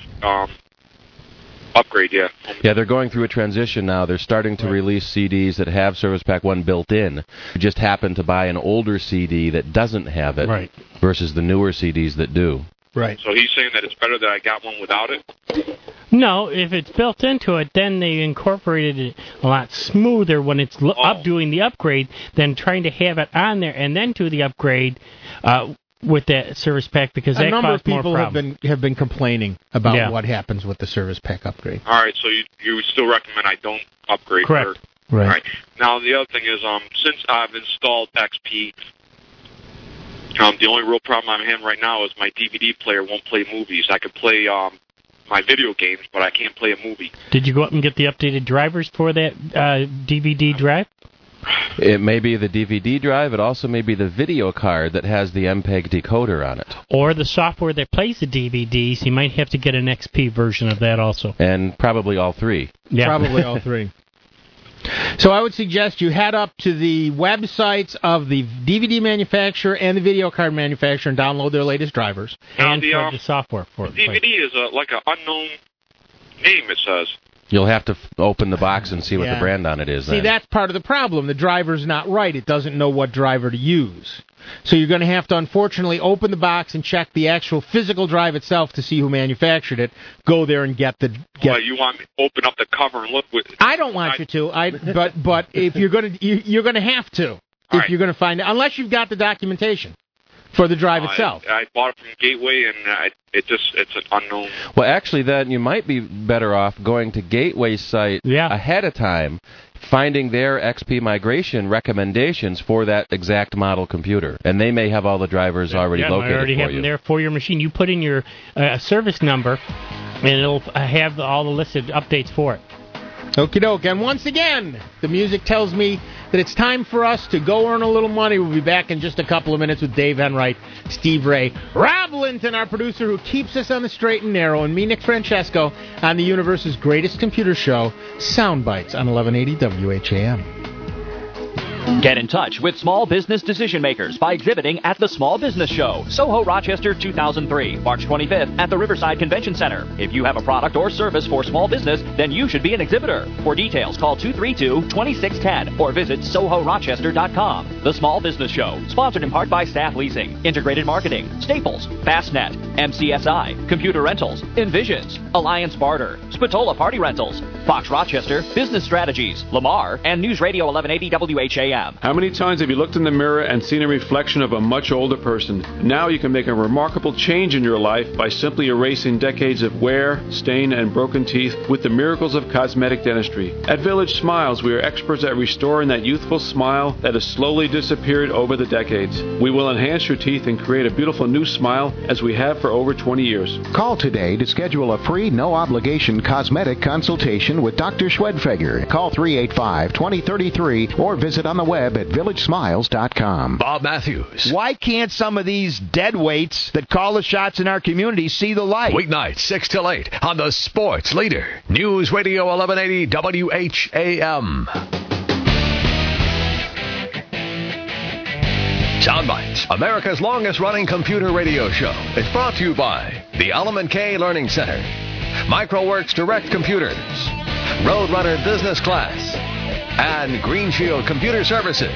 yeah. Yeah, they're going through a transition now. They're starting to release CDs that have Service Pack 1 built in. You just happen to buy an older CD that doesn't have it versus the newer CDs that do. Right. So he's saying that it's better that I got one without it? No, if it's built into it, then they incorporated it a lot smoother when it's up doing the upgrade than trying to have it on there and then do the upgrade with that Service Pack, because that a number of caused more people problems. have been complaining about what happens with the Service Pack upgrade. All right, so you would still recommend I don't upgrade? Correct. Right. Right. All right. Now, the other thing is, since I've installed XP, The only real problem I'm having right now is my DVD player won't play movies. I could play my video games, but I can't play a movie. Did you go up and get the updated drivers for that DVD drive? It may be the DVD drive. It also may be the video card that has the MPEG decoder on it. Or the software that plays the DVDs. You might have to get an XP version of that also. And probably all three. Yeah. Probably all three. So I would suggest you head up to the websites of the DVD manufacturer and the video card manufacturer and download their latest drivers. And the software for it. DVD is like an unknown name, it says. You'll have to open the box and see what Yeah. the brand on it is. See, then. that's part of the problem. The driver's not right. It doesn't know what driver to use. So you're going to have to, unfortunately, open the box and check the actual physical drive itself to see who manufactured it. Go there and get the... Well, you want me to open up the cover and look with... I don't want you to. But if you're going to... You're going to have to. If you're going to find... Unless you've got the documentation for the drive itself. I bought it from Gateway, and it's an unknown. Well, actually, then you might be better off going to Gateway's site ahead of time, finding their XP migration recommendations for that exact model computer. And they may have all the drivers already located I already for have you. them there for your machine. You put in your service number, and it'll have all the listed updates for it. Okie doke. And once again, the music tells me that it's time for us to go earn a little money. We'll be back in just a couple of minutes with Dave Enright, Steve Ray, Rob Linton, our producer who keeps us on the straight and narrow, and me, Nick Francesco, on the universe's greatest computer show, Soundbites on 1180 WHAM. Get in touch with small business decision makers by exhibiting at the Small Business Show, Soho, Rochester 2003, March 25th at the Riverside Convention Center. If you have a product or service for small business, then you should be an exhibitor. For details, call 232-2610 or visit SohoRochester.com. The Small Business Show, sponsored in part by Staff Leasing, Integrated Marketing, Staples, Fastnet, MCSI, Computer Rentals, Envisions, Alliance Barter, Spatola Party Rentals, Fox Rochester, Business Strategies, Lamar, and News Radio 1180 WHAM. How many times have you looked in the mirror and seen a reflection of a much older person? Now you can make a remarkable change in your life by simply erasing decades of wear, stain, and broken teeth with the miracles of cosmetic dentistry. At Village Smiles, we are experts at restoring that youthful smile that has slowly disappeared over the decades. We will enhance your teeth and create a beautiful new smile as we have for over 20 years. Call today to schedule a free, no-obligation cosmetic consultation with Dr. Schwedfeger. Call 385-2033 or visit on the web at villagesmiles.com. Bob Matthews. Why can't some of these deadweights that call the shots in our community see the light? Weeknights, 6 till 8 on the Sports Leader. News Radio 1180 WHAM. Soundbites, America's longest-running computer radio show. It's brought to you by the Element K Learning Center, MicroWorks Direct Computers, Roadrunner Business Class, and Green Shield Computer Services.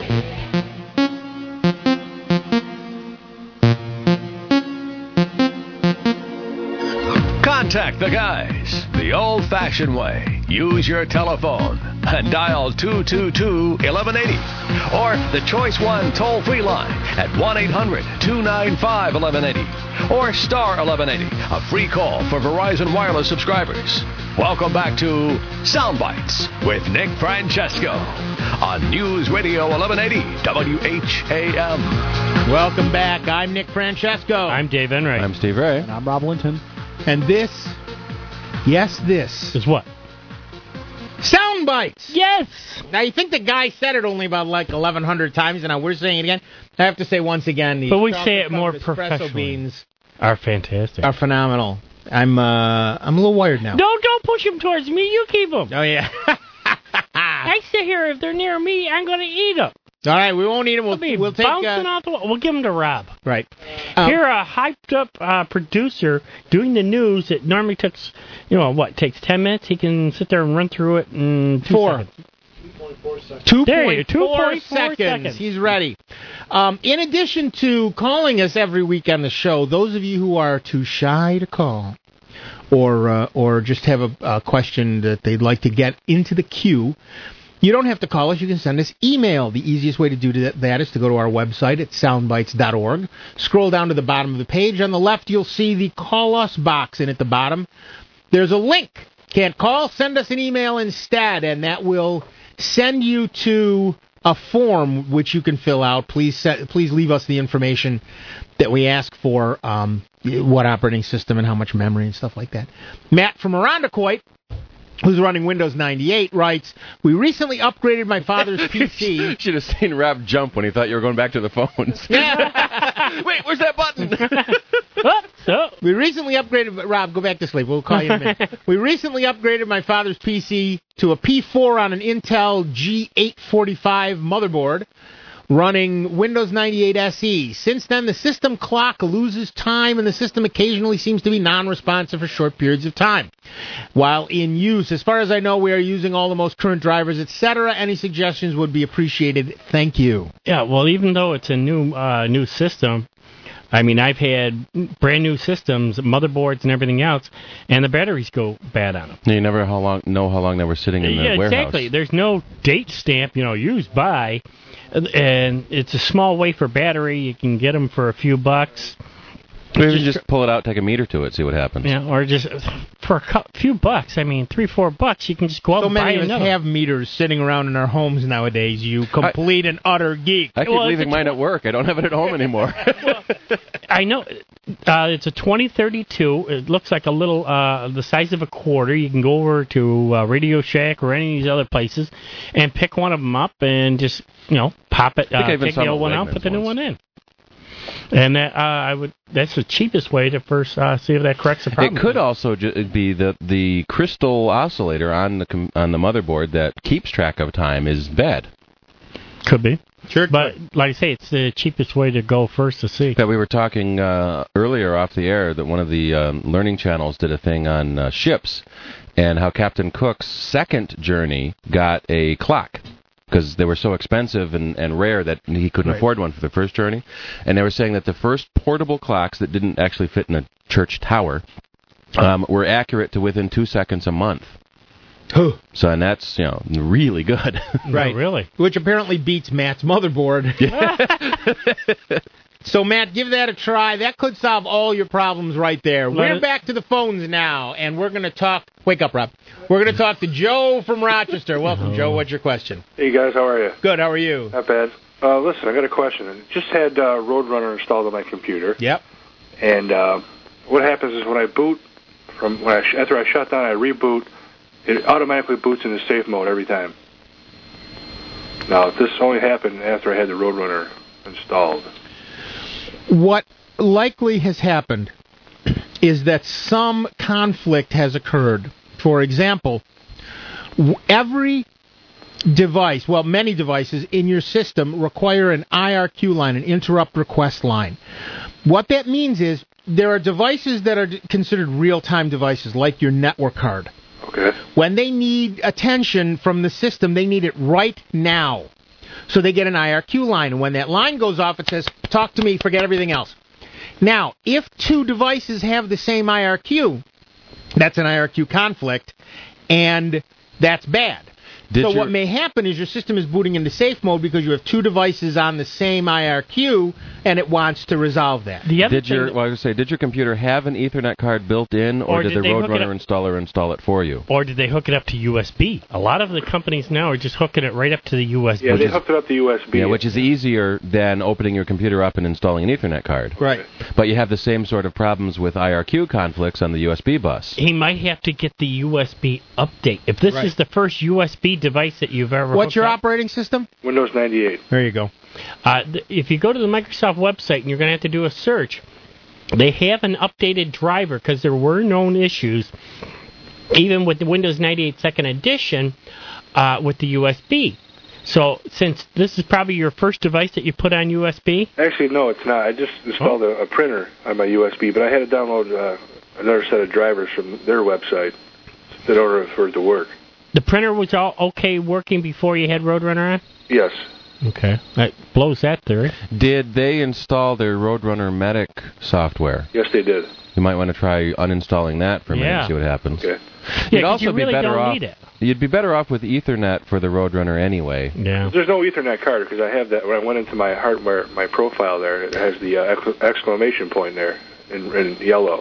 Contact the guys the old-fashioned way. Use your telephone and dial 222-1180 or the Choice One toll-free line at 1-800-295-1180 or star 1180, a free call for Verizon Wireless subscribers. Welcome back to Soundbites with Nick Francesco on News Radio 1180 WHAM. Welcome back. I'm Nick Francesco. I'm Dave Enright. I'm Steve Ray. And I'm Rob Linton. And this is what? Soundbites! Yes! Now, you think the guy said it only about 1,100 times, and now we're saying it again? I have to say once again, the but we say it more espresso professionally. beans are fantastic. Are phenomenal. I'm a little wired now. Don't push them towards me. You keep them. Oh, yeah. I sit here. If they're near me, I'm going to eat them. All right, we won't eat them. We'll take bouncing off the wall. We'll give them to Rob. Right. Here, a hyped-up producer doing the news that normally takes, takes 10 minutes. He can sit there and run through it in 2 seconds. 2.4 seconds. He's ready. In addition to calling us every week on the show, those of you who are too shy to call or just have a question that they'd like to get into the queue, you don't have to call us. You can send us email. The easiest way to do that is to go to our website at soundbites.org. Scroll down to the bottom of the page. On the left, you'll see the Call Us box, and at the bottom, there's a link. Can't call? Send us an email instead, and that will send you to a form which you can fill out. Please leave us the information that we ask for, what operating system and how much memory and stuff like that. Matt from Irondequoit, who's running Windows 98, writes, we recently upgraded my father's PC. Should have seen Rob jump when he thought you were going back to the phones. Wait, where's that button? We recently upgraded... Rob, go back to sleep. We'll call you in a minute. We recently upgraded my father's PC to a P4 on an Intel G845 motherboard running Windows 98 SE. Since then, the system clock loses time, and the system occasionally seems to be non-responsive for short periods of time while in use. As far as I know, we are using all the most current drivers, etc. Any suggestions would be appreciated. Thank you. Yeah, well, even though it's a new system, I mean, I've had brand new systems, motherboards and everything else, and the batteries go bad on them. You never know how long they were sitting in the warehouse. Exactly. There's no date stamp, used by, and it's a small wafer battery. You can get them for a few bucks. Maybe just pull it out, take a meter to it, see what happens. Yeah, or just for a few bucks. I mean, $3-4, you can just go out and buy another. So many of us have meters sitting around in our homes nowadays, you complete and utter geek. I keep leaving mine at work. I don't have it at home anymore. I know. It's a 2032. It looks like a little, the size of a quarter. You can go over to Radio Shack or any of these other places and pick one of them up and just, pop it, take the old one out, put the new one in. And that's the cheapest way to first see if that corrects the problem. It could also be the crystal oscillator on the motherboard that keeps track of time is bad. Could be. Sure. But like I say, it's the cheapest way to go first to see. That we were talking earlier off the air that one of the learning channels did a thing on ships and how Captain Cook's second journey got a clock. Because they were so expensive and rare that he couldn't afford one for the first journey. And they were saying that the first portable clocks that didn't actually fit in a church tower were accurate to within 2 seconds a month. So, and that's, really good. Right. Oh, really? Which apparently beats Matt's motherboard. So, Matt, give that a try. That could solve all your problems right there. We're back to the phones now, and we're going to talk... Wake up, Rob. We're going to talk to Joe from Rochester. Welcome, Joe. What's your question? Hey, guys. How are you? Good. How are you? Not bad. Listen, I got a question. I just had Roadrunner installed on my computer. Yep. And what happens is when I boot, after I shut down, I reboot, it automatically boots into safe mode every time. Now, this only happened after I had the Roadrunner installed. What likely has happened is that some conflict has occurred. For example, every device, many devices in your system require an IRQ line, an interrupt request line. What that means is there are devices that are considered real-time devices, like your network card. Okay. When they need attention from the system, they need it right now. So they get an IRQ line, and when that line goes off, it says, talk to me, forget everything else. Now, if two devices have the same IRQ, that's an IRQ conflict, and that's bad. What may happen is your system is booting into safe mode because you have two devices on the same IRQ, and it wants to resolve that. Did your computer have an Ethernet card built in, or did the Roadrunner installer install it for you? Or did they hook it up to USB? A lot of the companies now are just hooking it right up to the USB. Yeah, they hooked it up to USB. Yeah, which is easier than opening your computer up and installing an Ethernet card. Right. But you have the same sort of problems with IRQ conflicts on the USB bus. He might have to get the USB update. If this is the first USB device that you've ever What's your operating system? Windows 98. There you go. If you go to the Microsoft website and you're going to have to do a search, they have an updated driver because there were known issues, even with the Windows 98 Second Edition, with the USB. So since this is probably your first device that you put on USB? Actually, no, it's not. I just installed a printer on my USB, but I had to download another set of drivers from their website in order for it to work. The printer was all okay working before you had Roadrunner on? Yes. Okay. That blows that theory. Did they install their Roadrunner Medic software? Yes, they did. You might want to try unintalling that for a minute and see what happens. Okay. You'd also be better off. You'd be better off with Ethernet for the Roadrunner anyway. Yeah. There's no Ethernet card because I have that. When I went into my hardware, my profile there, it has the exclamation point there in yellow.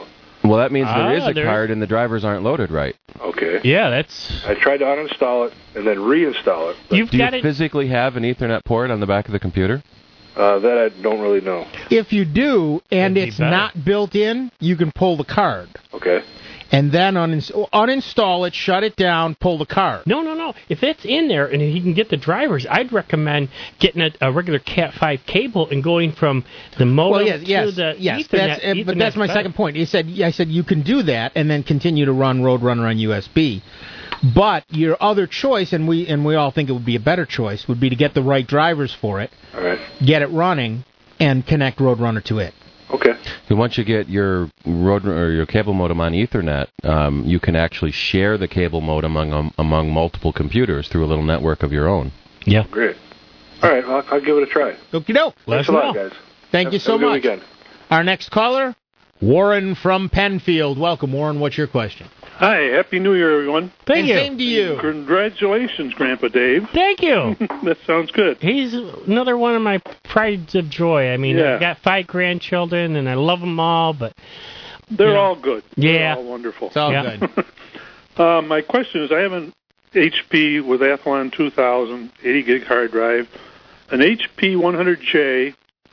Well, that means there is a card and the drivers aren't loaded right. Okay. Yeah, that's... I tried to uninstall it and then reinstall it. Do you physically have an Ethernet port on the back of the computer? That I don't really know. If you do, and it's not built in, you can pull the card. Okay. And then uninstall it, shut it down, pull the card. No. If it's in there and he can get the drivers, I'd recommend getting a regular Cat5 cable and going from the modem to the Ethernet. But that's my second point. I said you can do that and then continue to run Roadrunner on USB. But your other choice, and we all think it would be a better choice, would be to get the right drivers for it, all right, get it running, and connect Roadrunner to it. Okay. And once you get your your cable modem on Ethernet, you can actually share the cable modem among multiple computers through a little network of your own. Yeah. Great. All right, I'll give it a try. Okie-doke. Thanks a lot, guys. Thank you so much. Weekend. Our next caller, Warren from Penfield. Welcome, Warren. What's your question? Hi, Happy New Year, everyone. Thank you. Same to you. Congratulations, Grandpa Dave. Thank you. That sounds good. He's another one of my prides of joy. I mean, I've got 5 grandchildren, and I love them all, but... They're all good. Yeah. They're all wonderful. It's all good. My question is, I have an HP with Athlon 2000, 80-gig hard drive, an HP 100J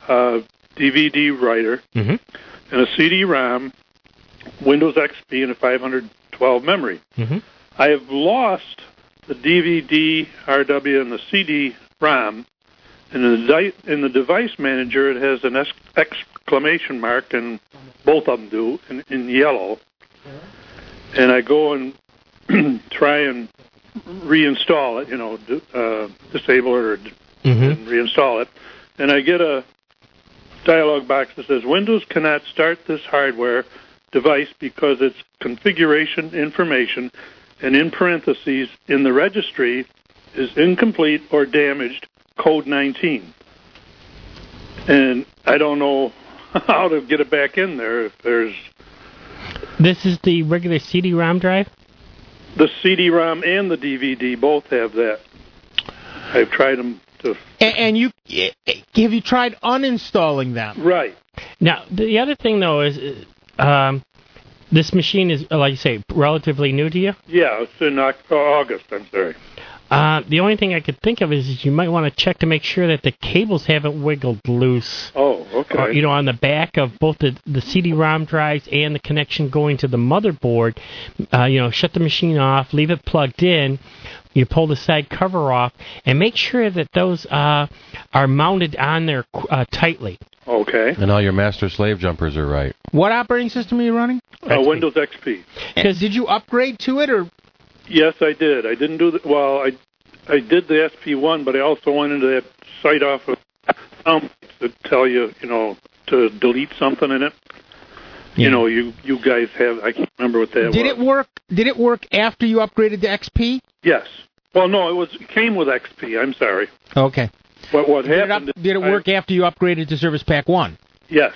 DVD writer, and a CD-ROM, Windows XP, and a 512 memory. I have lost the DVD, RW, and the CD-ROM. And in the device manager, it has an exclamation mark, and both of them do, in yellow. And I go and try and reinstall it, disable it and reinstall it. And I get a dialog box that says, Windows cannot start this hardware device because its configuration information, and in parentheses, in the registry, is incomplete or damaged, code 19. And I don't know how to get it back in there if there's... This is the regular CD-ROM drive? The CD-ROM and the DVD both have that. I've tried them to... And have you tried uninstalling them? Right. Now, the other thing, though, is this machine is, like you say, relatively new to you? Yeah, it's in August, I'm sorry. The only thing I could think of is you might want to check to make sure that the cables haven't wiggled loose. Oh, okay. On the back of both the CD-ROM drives and the connection going to the motherboard. Shut the machine off, leave it plugged in. You pull the side cover off, and make sure that those are mounted on there tightly. Okay. And all your master-slave jumpers are right. What operating system are you running? Windows XP. And did you upgrade to it, or... Yes, I did. I didn't do the... Well, I did the SP1, but I also went into that site off of that tell you, to delete something in it. Yeah. You guys have... I can't remember what that was. Did it work after you upgraded to XP? Yes. Well, no, it came with XP. I'm sorry. Okay. What happened... Did it work after you upgraded to Service Pack 1? Yes.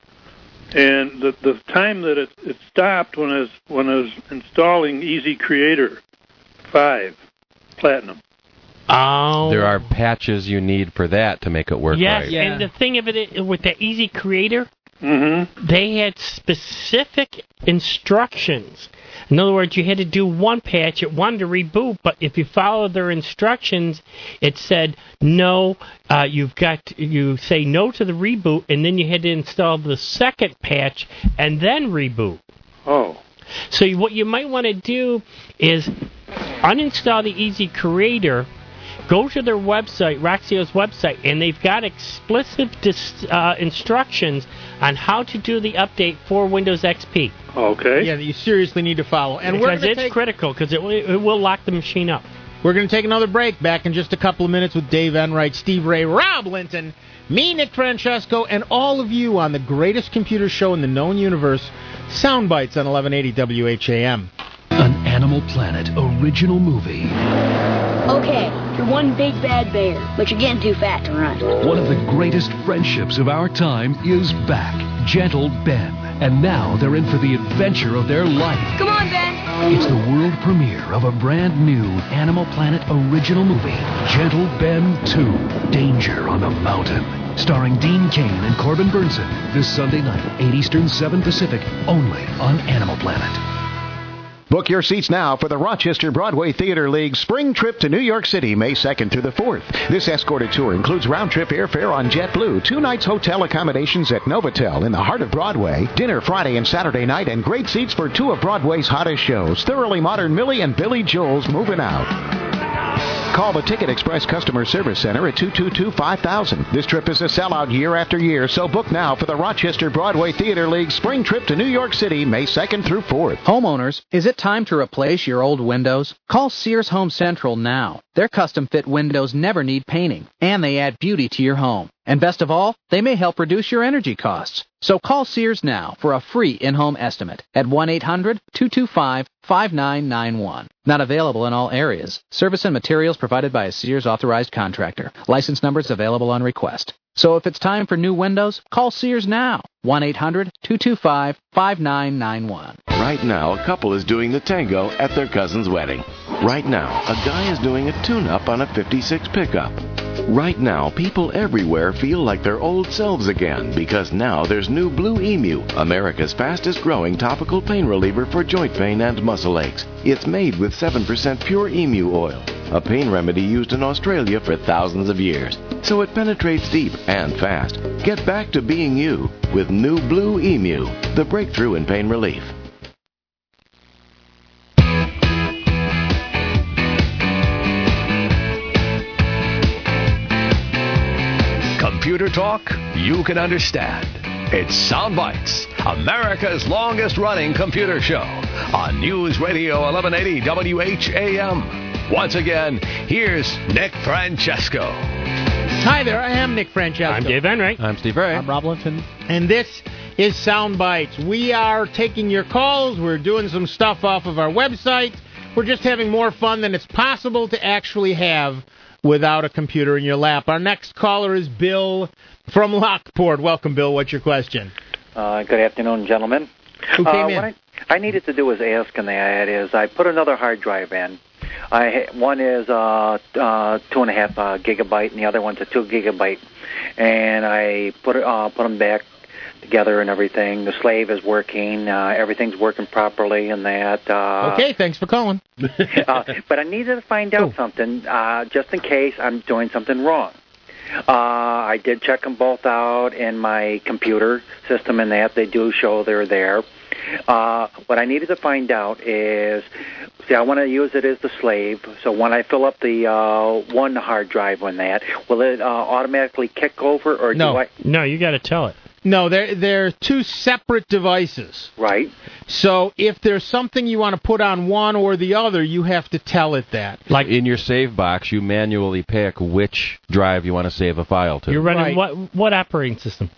And the time that it stopped when I was installing Easy Creator 5 Platinum. Oh. There are patches you need for that to make it work right. Yes, and the thing of it with the Easy Creator, they had specific instructions. In other words, you had to do one patch. It wanted to reboot, but if you followed their instructions, it said no. You say no to the reboot, and then you had to install the second patch and then reboot. Oh. So what you might want to do is uninstall the Easy Creator. Go to their website, Roxio's website, and they've got explicit instructions on how to do the update for Windows XP. Okay. Yeah, that you seriously need to follow. And because it's critical, because it will lock the machine up. We're going to take another break. Back in just a couple of minutes with Dave Enright, Steve Ray, Rob Linton, me, Nick Francesco, and all of you on the greatest computer show in the known universe, Soundbites on 1180 WHAM. An Animal Planet original movie. Okay, you're one big bad bear, but you're getting too fat to run. One of the greatest friendships of our time is back. Gentle Ben. And now they're in for the adventure of their life. Come on, Ben. It's the world premiere of a brand new Animal Planet original movie, Gentle Ben 2, Danger on the Mountain. starring Dean Cain and Corbin Burnson, this Sunday night, 8 Eastern, 7 Pacific, only on Animal Planet. Book your seats now for the Rochester Broadway Theater League spring trip to New York City, May 2nd through the 4th. This escorted tour includes round-trip airfare on JetBlue, 2 nights hotel accommodations at Novotel in the heart of Broadway, dinner Friday and Saturday night, and great seats for 2 of Broadway's hottest shows, Thoroughly Modern Millie and Billy Joel's Moving Out. Call the Ticket Express Customer Service Center at 222-5000. This trip is a sellout year after year, so book now for the Rochester Broadway Theater League spring trip to New York City, May 2nd through 4th. Homeowners, is it time to replace your old windows? Call Sears Home Central now. Their custom-fit windows never need painting, and they add beauty to your home. And best of all, they may help reduce your energy costs. So call Sears now for a free in-home estimate at 1-800-225-5991. Not available in all areas. Service and materials provided by a Sears authorized contractor. License numbers available on request. So if it's time for new windows, call Sears now. 1-800-225-5991. Right now, a couple is doing the tango at their cousin's wedding. Right now, a guy is doing a tune-up on a 56 pickup. Right now, people everywhere feel like their old selves again because now there's new Blue Emu, America's fastest-growing topical pain reliever for joint pain and muscle aches. It's made with 7% pure emu oil, a pain remedy used in Australia for thousands of years. So it penetrates deep and fast. Get back to being you with new Blue Emu, the breakthrough in pain relief. Computer talk you can understand. It's Soundbites, America's longest-running computer show on News Radio 1180 WHAM. Once again, here's Nick Francesco. Hi there, I am Nick Francesco. I'm Dave Enright. I'm Steve Ray. I'm Rob Linton. And this is Soundbites. We are taking your calls. We're doing some stuff off of our website. We're just having more fun than it's possible to actually have without a computer in your lap. Our next caller is Bill from Lockport. Welcome, Bill. What's your question? Good afternoon, gentlemen. Who came in? What I needed to do was ask, and that is I put another hard drive in. One is 2.5 gigabyte, and the other one's a 2 gigabyte. And I put them back together and everything. The slave is working. Everything's working properly, and that. Okay, thanks for calling. But I needed to find out something, just in case I'm doing something wrong. I did check them both out in my computer system, and that they do show they're there. What I needed to find out is, see, I want to use it as the slave. So when I fill up the one hard drive on that, will it automatically kick over, or no? Do I? No, you got to tell it. No, they're two separate devices. Right. So if there's something you want to put on one or the other, you have to tell it that. Like in your save box, you manually pick which drive you want to save a file to. You're running what operating system?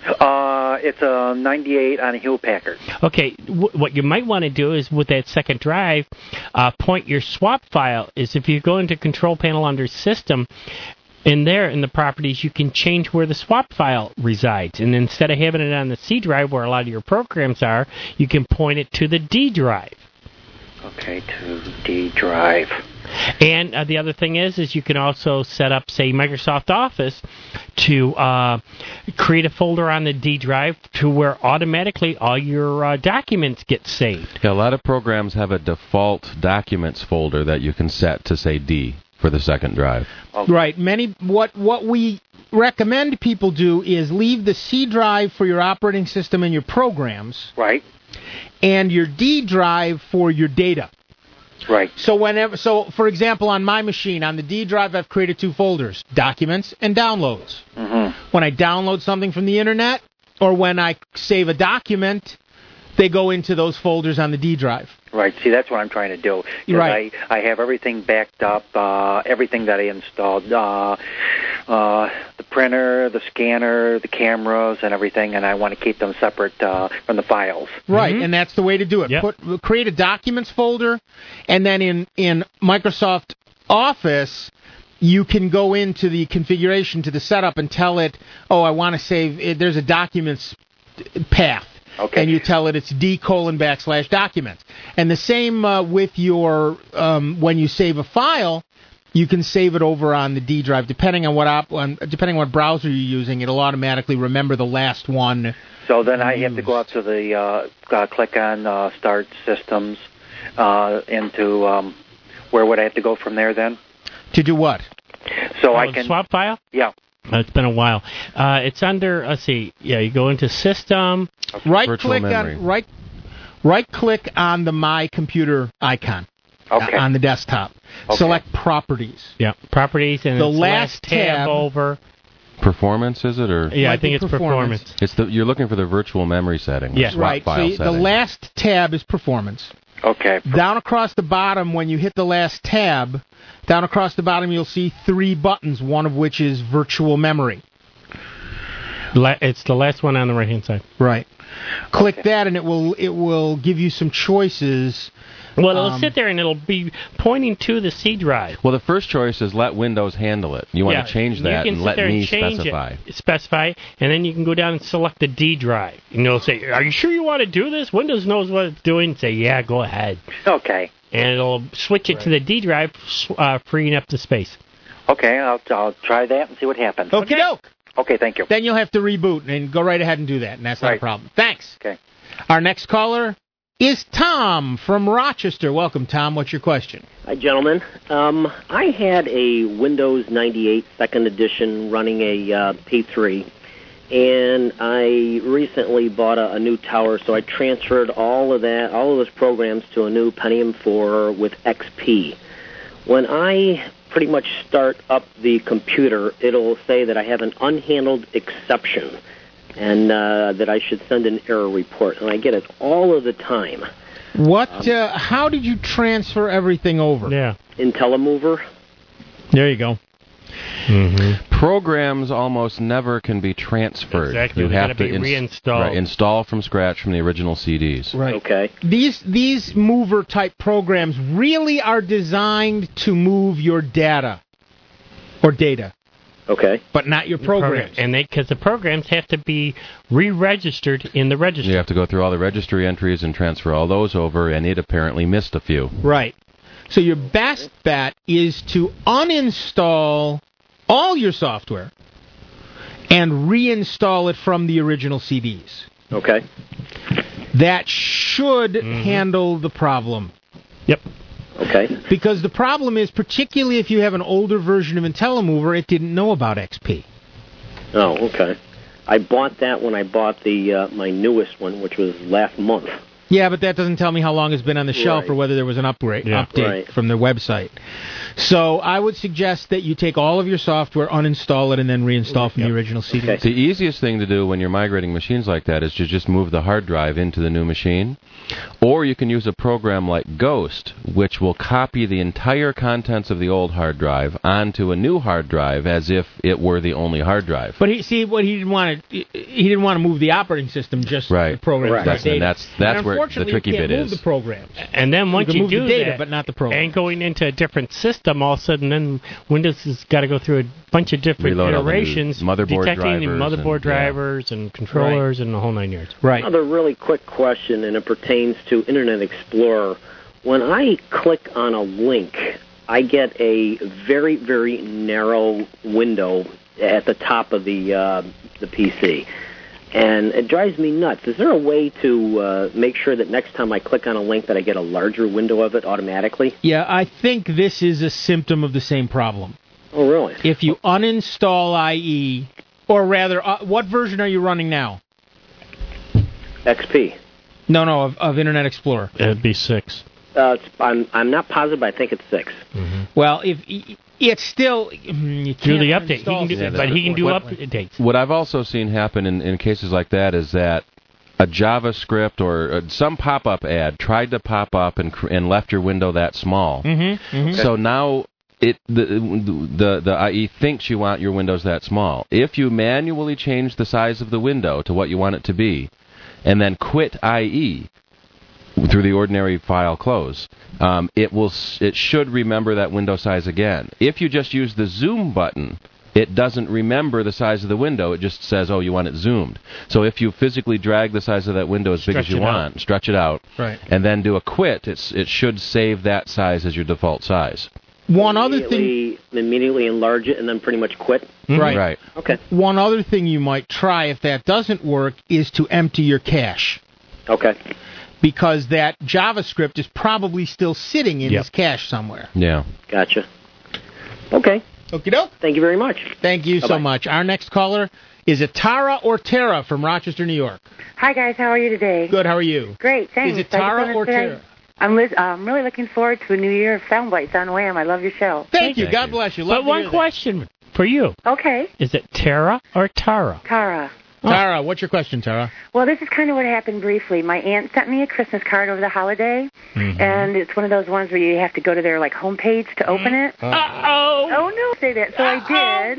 It's a 98 on a Hewlett Packard. Okay, what you might want to do is with that second drive, point your swap file. Is if you go into Control Panel under System, in there, in the properties, you can change where the swap file resides. And instead of having it on the C drive where a lot of your programs are, you can point it to the D drive. Okay, to D drive. And the other thing is you can also set up, say, Microsoft Office to create a folder on the D drive to where automatically all your documents get saved. Yeah, a lot of programs have a default documents folder that you can set to say D for the second drive. Okay. Right. What we recommend people do is leave the C drive for your operating system and your programs. Right. And your D drive for your data. Right. So for example, on my machine, on the D drive, I've created two folders: documents and downloads. Mm-hmm. When I download something from the internet, or when I save a document, they go into those folders on the D drive. Right. See, that's what I'm trying to do. Right. I have everything backed up, everything that I installed, the printer, the scanner, the cameras, and everything, and I want to keep them separate from the files. Right, and that's the way to do it. Yep. Create a documents folder, and then in Microsoft Office, you can go into the configuration to the setup and tell it, I want to save, there's a documents path. Okay. And you tell it it's D:\documents. And the same with your, when you save a file, you can save it over on the D drive. Depending on what browser you're using, it'll automatically remember the last one. So then I have to go up to the click on Start Systems into where would I have to go from there then? To do what? So I can swap file. Yeah. It's been a while. It's under. Let's see. Yeah, you go into System. Right click on the My Computer icon. Okay. On the desktop. Okay. Select Properties. Yeah, Properties, and the it's last tab over. Performance, is it? Or Yeah, I think it's Performance. You're looking for the virtual memory setting. Yeah, right. File So setting. the last tab is Performance. Okay. Down across the bottom, when you hit the last tab, down across the bottom you'll see 3 buttons, one of which is Virtual Memory. It's the last one on the right-hand side. Right. Click that, and it will give you some choices. Well, it'll sit there and it'll be pointing to the C drive. Well, the first choice is let Windows handle it. You want to change that and let me specify. Specify, and then you can go down and select the D drive. And it'll say, "Are you sure you want to do this?" Windows knows what it's doing. Say, "Yeah, go ahead." Okay. And it'll switch it to the D drive, freeing up the space. Okay, I'll try that and see what happens. Okie doke. Okay, thank you. Then you'll have to reboot and go right ahead and do that, and that's not a problem. Thanks. Okay. Our next caller is Tom from Rochester. Welcome, Tom. What's your question? Hi, gentlemen. I had a Windows 98 second edition running a P3, and I recently bought a new tower, so I transferred all of those programs to a new Pentium 4 with XP. When I pretty much start up the computer, it'll say that I have an unhandled exception and that I should send an error report, and I get it all of the time. What? How did you transfer everything over? Yeah. IntelliMover. There you go. Mm-hmm. Programs almost never can be transferred. Exactly. You They have gotta to be reinstalled. Right, install from scratch from the original CDs. Right. Okay. These mover type programs really are designed to move your data or data. Okay. But not your programs. And because the programs have to be re-registered in the registry. You have to go through all the registry entries and transfer all those over, and it apparently missed a few. Right. So your best bet is to uninstall all your software and reinstall it from the original CDs. Okay. That should handle the problem. Yep. Okay. Because the problem is, particularly if you have an older version of IntelliMover, it didn't know about XP. Oh, okay. I bought that when I bought the my newest one, which was last month. Yeah, but that doesn't tell me how long it's been on the shelf Right. or whether there was an update Right. from their website. So I would suggest that you take all of your software, uninstall it, and then reinstall from the original CD. The easiest thing to do when you're migrating machines like that is to just move the hard drive into the new machine. Or you can use a program like Ghost, which will copy the entire contents of the old hard drive onto a new hard drive as if it were the only hard drive. But he didn't want to move the operating system, just the program. That's where the tricky bit is. Move the programs. And then once can you move do the data, that, but not the program. and going into a different system, all of a sudden, then Windows has got to go through a bunch of different Reload all the iterations, motherboard detecting the drivers motherboard and- drivers and controllers and the whole 9 yards. Right. Another really quick question, and it pertains to Internet Explorer. When I click on a link, I get a very, very narrow window at the top of the PC. And it drives me nuts. Is there a way to make sure that next time I click on a link that I get a larger window of it automatically? Yeah, I think this is a symptom of the same problem. Oh, really? If you uninstall IE, or rather, what version are you running now? XP. No, of Internet Explorer. It'd be 6. I'm not positive, but I think it's 6. Well, if it's still you Do the can't update. He uninstall can do, it. but he can do updates. What I've also seen happen in cases like that is that a JavaScript or some pop-up ad tried to pop up and left your window that small. So now the IE thinks you want your windows that small. If you manually change the size of the window to what you want it to be, and then quit IE through the ordinary file close, it should remember that window size again. If you just use the zoom button, it doesn't remember the size of the window. It just says, oh, you want it zoomed. So if you physically drag the size of that window as big as you want, stretch it out, Right. and then do a quit, it should save that size as your default size. One other thing... Immediately enlarge it and then pretty much quit? Right. Okay. One other thing you might try, if that doesn't work, is to empty your cache. Okay. Because that JavaScript is probably still sitting in this cache somewhere. Yeah. Gotcha. Okay. Okie doke. Thank you very much. Thank you so much. Our next caller is it Tara or Tara from Rochester, New York? Hi, guys. How are you today? Good. How are you? Great. Thanks. Is it Tara or Tara? I'm really looking forward to a new year of sound bites on Wham. I love your show. Thank you. God bless you. Love But one question for you. Okay. Is it Tara or Tara? Tara. Tara, what's your question, Tara? Well, this is kind of what happened briefly. My aunt sent me a Christmas card over the holiday, and it's one of those ones where you have to go to their homepage to open it. Uh-oh. Oh, no, say that. So I did.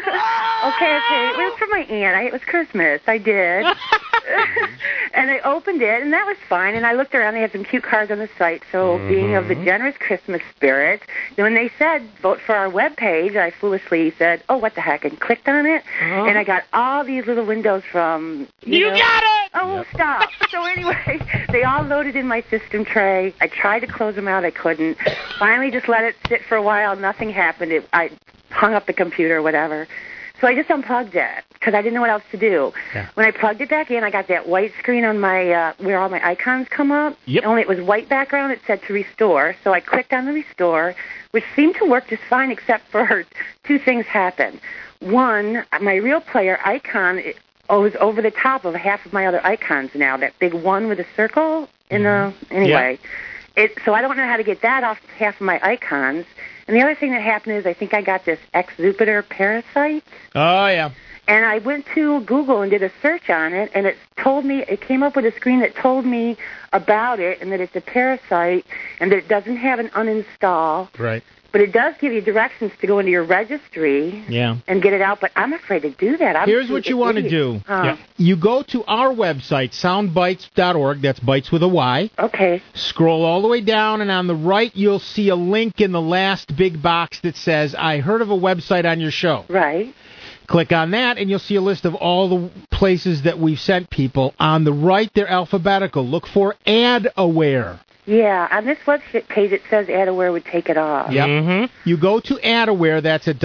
okay. It was from my aunt. It was Christmas. I did. And I opened it, and that was fine. And I looked around. They had some cute cards on the site. So being of the generous Christmas spirit, when they said, vote for our webpage, I foolishly said, oh, what the heck, and clicked on it. And I got all these little windows from... You got it! Oh, stop. So anyway, they all loaded in my system tray. I tried to close them out. I couldn't. Finally just let it sit for a while. Nothing happened. I hung up the computer or whatever. So I just unplugged it because I didn't know what else to do. Yeah. When I plugged it back in, I got that white screen on my where all my icons come up. Yep. Only it was white background. It said to restore. So I clicked on the restore, which seemed to work just fine except for two things happened. One, my real player icon is over the top of half of my other icons now. That big one with a circle in the... Anyway. Yeah. So I don't know how to get that off half of my icons. And the other thing that happened is I think I got this Exupiter parasite. Oh, yeah. And I went to Google and did a search on it, and it came up with a screen that told me about it and that it's a parasite and that it doesn't have an uninstall. Right. But it does give you directions to go into your registry and get it out, but I'm afraid to do that. Here's what you want to do. You go to our website, soundbites.org. That's bites with a Y. Okay. Scroll all the way down, and on the right, you'll see a link in the last big box that says, I heard of a website on your show. Right. Click on that, and you'll see a list of all the places that we've sent people. On the right, they're alphabetical. Look for AdAware. Yeah, on this website page it says AdAware would take it off. Yep. You go to AdAware, that's at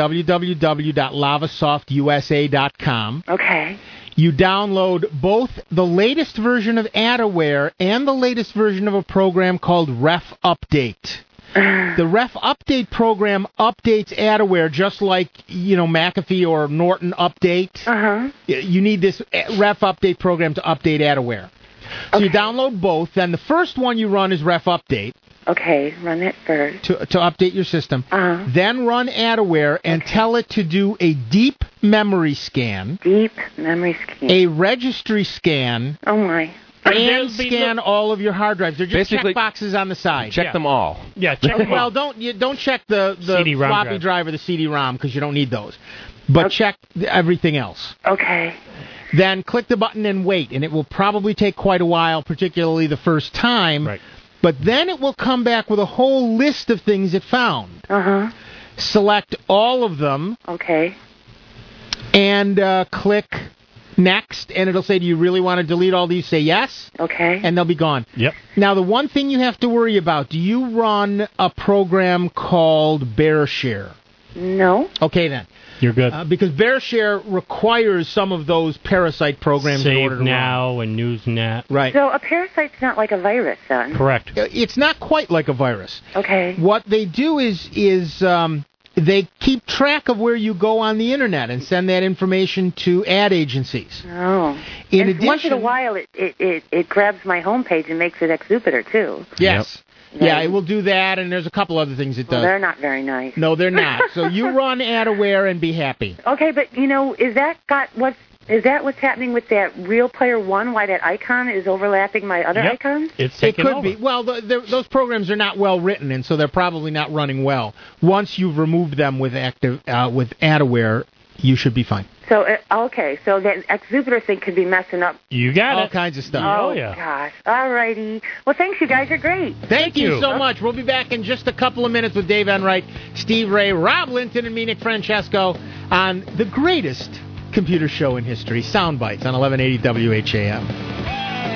www.lavasoftusa.com. Okay. You download both the latest version of AdAware and the latest version of a program called Ref Update. The Ref Update program updates AdAware just like, McAfee or Norton Update. You need this Ref Update program to update AdAware. So you download both, then the first one you run is Ref Update. Okay, run it first. To update your system. Then run AdAware and tell it to do a deep memory scan. Deep memory scan. A registry scan. Oh, my. And scan all of your hard drives. They're just check boxes on the side. Check them all. Yeah, check them all. Well, don't check the CD-ROM floppy drive or the CD-ROM because you don't need those. But check everything else. Okay. Then click the button and wait, and it will probably take quite a while, particularly the first time. Right. But then it will come back with a whole list of things it found. Select all of them. Okay. And click next, and it'll say, do you really want to delete all these? Say yes. Okay. And they'll be gone. Yep. Now, the one thing you have to worry about, do you run a program called BearShare? No. Okay, then. You're good. Because BearShare requires some of those parasite programs in order to SaveNow run. and NewsNet. Right. So a parasite's not like a virus, then? Correct. It's not quite like a virus. Okay. What they do is they keep track of where you go on the Internet and send that information to ad agencies. Oh. In addition, once in a while, it grabs my homepage and makes it Exupiter, too. Yes. Yeah, it will do that, and there's a couple other things it does. Well, they're not very nice. No, they're not. So you run AdAware and be happy. Okay, but, is that what's happening with that Real Player 1, why that icon is overlapping my other icons? It's taken over. Be. Well, those programs are not well written, and so they're probably not running well. Once you've removed them with AdAware, you should be fine. So, okay, so that Exupiter thing could be messing up. You got all kinds of stuff. Oh, yeah. Gosh. All righty. Well, thanks, you guys are great. Thank you so much. We'll be back in just a couple of minutes with Dave Enright, Steve Ray, Rob Linton, and me, Nick Francesco, on the greatest computer show in history, Soundbites, on 1180 WHAM.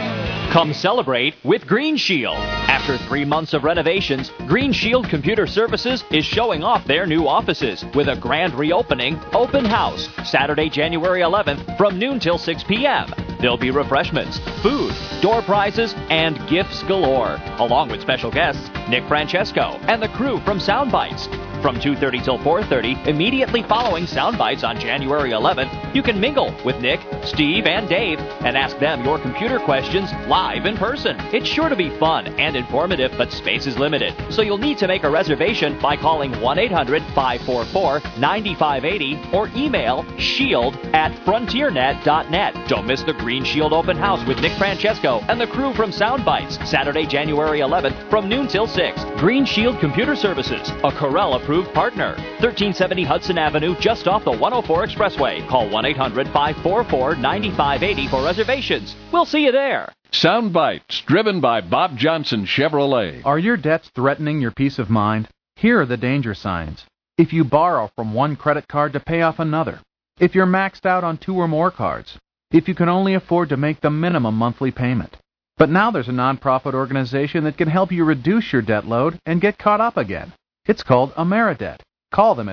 Come celebrate with Green Shield. After 3 months of renovations, Green Shield Computer Services is showing off their new offices with a grand reopening open house Saturday, January 11th from noon till 6 p.m. There'll be refreshments, food, door prizes, and gifts galore, along with special guests Nick Francesco and the crew from Soundbites. From 2:30 till 4:30, immediately following Soundbites on January 11th, you can mingle with Nick, Steve, and Dave and ask them your computer questions live in person. It's sure to be fun and informative, but space is limited, so you'll need to make a reservation by calling 1-800-544-9580 or email shield@frontiernet.net. Don't miss the Green Shield Open House with Nick Francesco and the crew from Soundbites, Saturday, January 11th from noon till 6. Green Shield Computer Services, a Corel-approved partner. 1370 Hudson Avenue, just off the 104 Expressway. Call 1-800-544-9580 for reservations. We'll see you there. Soundbites, driven by Bob Johnson Chevrolet. Are your debts threatening your peace of mind? Here are the danger signs. If you borrow from one credit card to pay off another. If you're maxed out on 2 or more cards. If you can only afford to make the minimum monthly payment. But now there's a nonprofit organization that can help you reduce your debt load and get caught up again. It's called Ameridebt. Call them at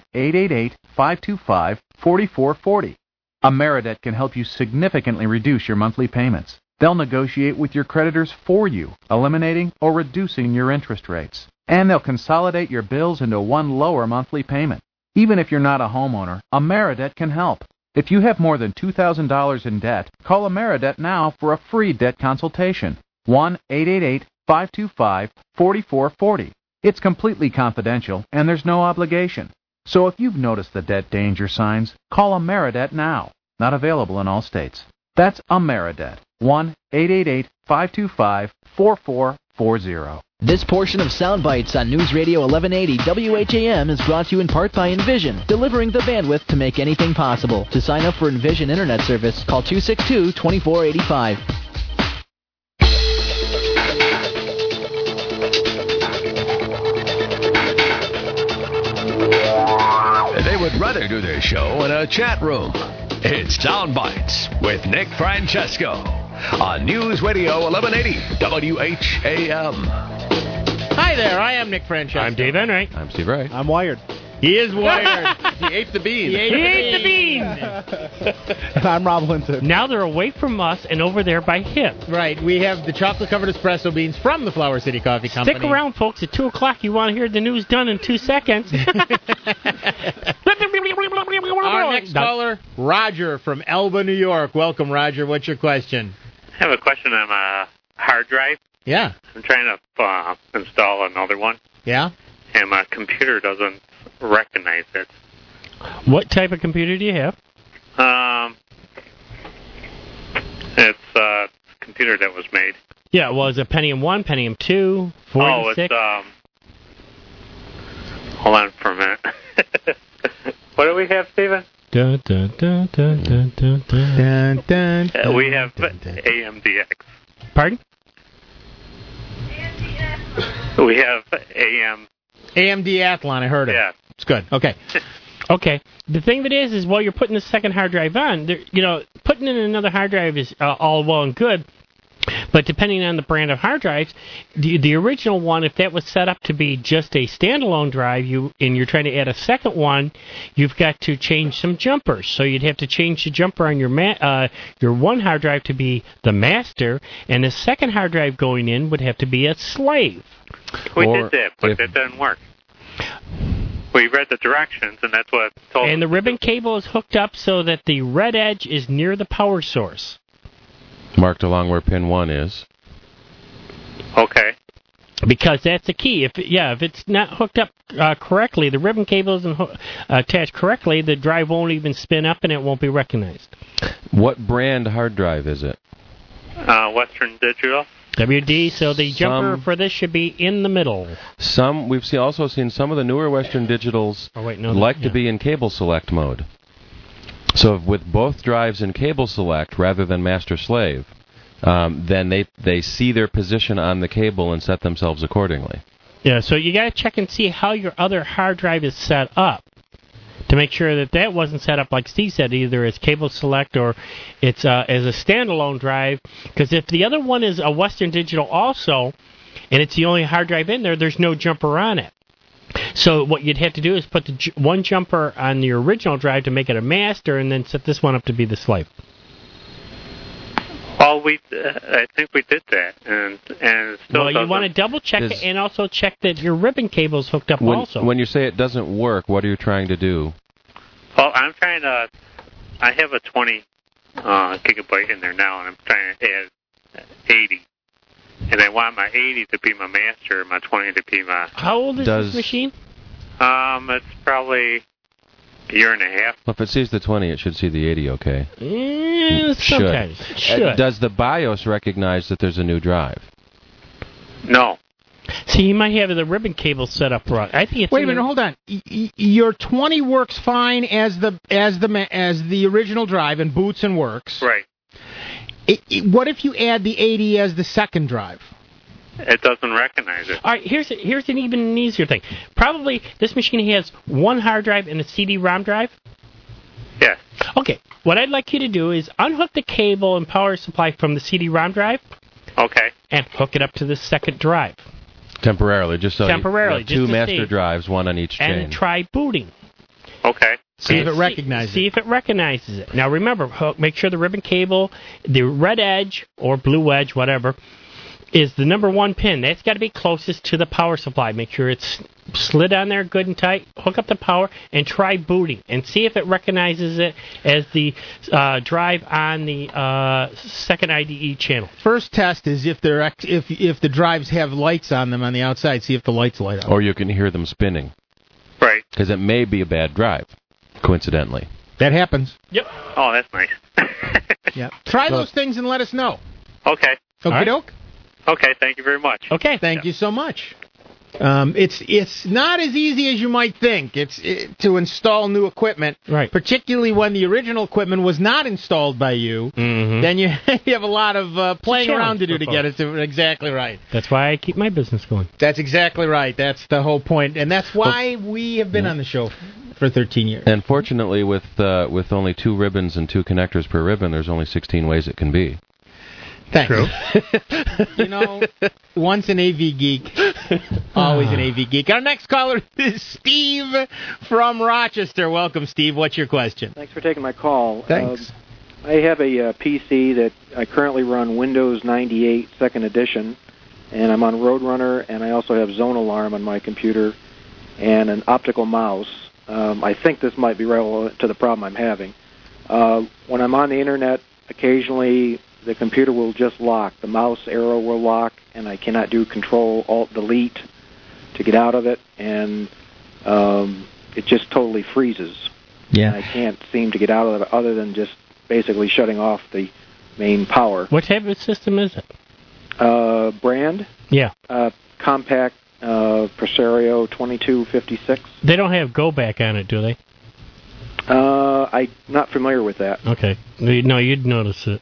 1-888-525-4440. Ameridebt can help you significantly reduce your monthly payments. They'll negotiate with your creditors for you, eliminating or reducing your interest rates. And they'll consolidate your bills into one lower monthly payment. Even if you're not a homeowner, Ameridebt can help. If you have more than $2,000 in debt, call Ameridebt now for a free debt consultation. 1-888-525-4440. It's completely confidential, and there's no obligation. So if you've noticed the debt danger signs, call Ameridebt now. Not available in all states. That's Ameridebt. 1-888-525-4440. This portion of Soundbites on News Radio 1180 WHAM is brought to you in part by Envision, delivering the bandwidth to make anything possible. To sign up for Envision Internet Service, call 262-2485. They would rather do their show in a chat room. It's Soundbites with Nick Francesco on News Radio 1180 WHAM. Hi there, I am Nick Francesco. I'm Dave Enright. I'm Steve Ray. I'm wired. He is wired. He ate the bean. He ate the bean. And I'm Rob Linton. Now they're away from us and over there by him. Right, we have the chocolate-covered espresso beans from the Flower City Coffee Company. Stick around, folks. At 2 o'clock, you want to hear the news done in 2 seconds. Our next caller, Roger from Elba, New York. Welcome, Roger. What's your question? I have a question on a hard drive. Yeah. I'm trying to install another one. Yeah? And my computer doesn't recognize it. What type of computer do you have? It's a computer that was made. Yeah, well, is it Pentium 1, Pentium 2, 46? Hold on for a minute. What do we have, Stephen? Dun, dun, dun, dun, dun, dun, dun. Dun, dun, We have AMDX. Pardon? We have AMD Athlon, I heard it. Yeah. It's good. Okay. Okay. The thing that is while you're putting the second hard drive on, putting in another hard drive is all well and good. But depending on the brand of hard drives, the original one, if that was set up to be just a standalone drive, and you're trying to add a second one, you've got to change some jumpers. So you'd have to change the jumper on your one hard drive to be the master, and the second hard drive going in would have to be a slave. We did that, but that didn't work. We read the directions, and that's what told us. And the ribbon cable is hooked up so that the red edge is near the power source. Marked along where pin 1 is. Okay. Because that's the key. If it's not hooked up correctly, the ribbon cable isn't attached correctly, the drive won't even spin up and it won't be recognized. What brand hard drive is it? Western Digital. WD, so the jumper for this should be in the middle. We've also seen some of the newer Western Digitals to be in cable select mode. So with both drives in cable select rather than master slave, then they see their position on the cable and set themselves accordingly. Yeah, so you got to check and see how your other hard drive is set up. to make sure that wasn't set up, like Steve said, either as cable select or it's as a standalone drive. Because if the other one is a Western Digital also, and it's the only hard drive in there, there's no jumper on it. So what you'd have to do is put the one jumper on the original drive to make it a master, and then set this one up to be the slave. Well, I think we did that, and it still well, you want to double check it and also check that your ribbon cable's hooked up also. When you say it doesn't work, what are you trying to do? Well, I'm trying to. I have a 20 gigabyte in there now, and I'm trying to add 80. And I want my 80 to be my master, my 20 to be my... How old is this machine? It's probably a year and a half. Well, if it sees the 20, it should see the 80, okay? Sometimes. Should. Does the BIOS recognize that there's a new drive? No. See, you might have the ribbon cable set up wrong. I think it's Wait a minute, hold on. Your 20 works fine as the original drive and boots and works. Right. What if you add the 80 as the second drive? It doesn't recognize it. All right, here's an even easier thing. Probably this machine has one hard drive and a CD-ROM drive. Yes. Okay, what I'd like you to do is unhook the cable and power supply from the CD-ROM drive. Okay. And hook it up to the second drive. Temporarily, just so temporarily, you have two master drives, one on each chain. And try booting. Okay. See if it recognizes it. See if it recognizes it. Now remember, make sure the ribbon cable, the red edge or blue edge, whatever, is the number one pin. That's got to be closest to the power supply. Make sure it's slid on there good and tight. Hook up the power and try booting and see if it recognizes it as the drive on the second IDE channel. First test is if the drives have lights on them on the outside. See if the lights light up. Or you can hear them spinning. Right. Because it may be a bad drive, coincidentally. That happens. Yep. Oh, that's nice. Yep. Try those things and let us know. Okay. Okie doke. Okay, thank you very much. Okay, thank you so much. It's not as easy as you might think. To install new equipment, right? Particularly when the original equipment was not installed by you. Mm-hmm. Then you have a lot of playing around to do to get it to exactly right. That's why I keep my business going. That's exactly right. That's the whole point, and that's why we have been on the show for 13 years. And fortunately, with only 2 ribbons and 2 connectors per ribbon, there's only 16 ways it can be. Thanks. You know, once an AV geek, always an AV geek. Our next caller is Steve from Rochester. Welcome, Steve. What's your question? Thanks for taking my call. Thanks. I have a PC that I currently run Windows 98 Second Edition, and I'm on Roadrunner, and I also have Zone Alarm on my computer and an optical mouse. I think this might be relevant to the problem I'm having. When I'm on the Internet, occasionally the computer will just lock. The mouse arrow will lock, and I cannot do Control-Alt-Delete to get out of it, and it just totally freezes. Yeah. And I can't seem to get out of it other than just basically shutting off the main power. What type of system is it? Brand? Yeah. Compact Presario 2256. They don't have Go Back on it, do they? I'm not familiar with that. Okay. No, you'd notice it.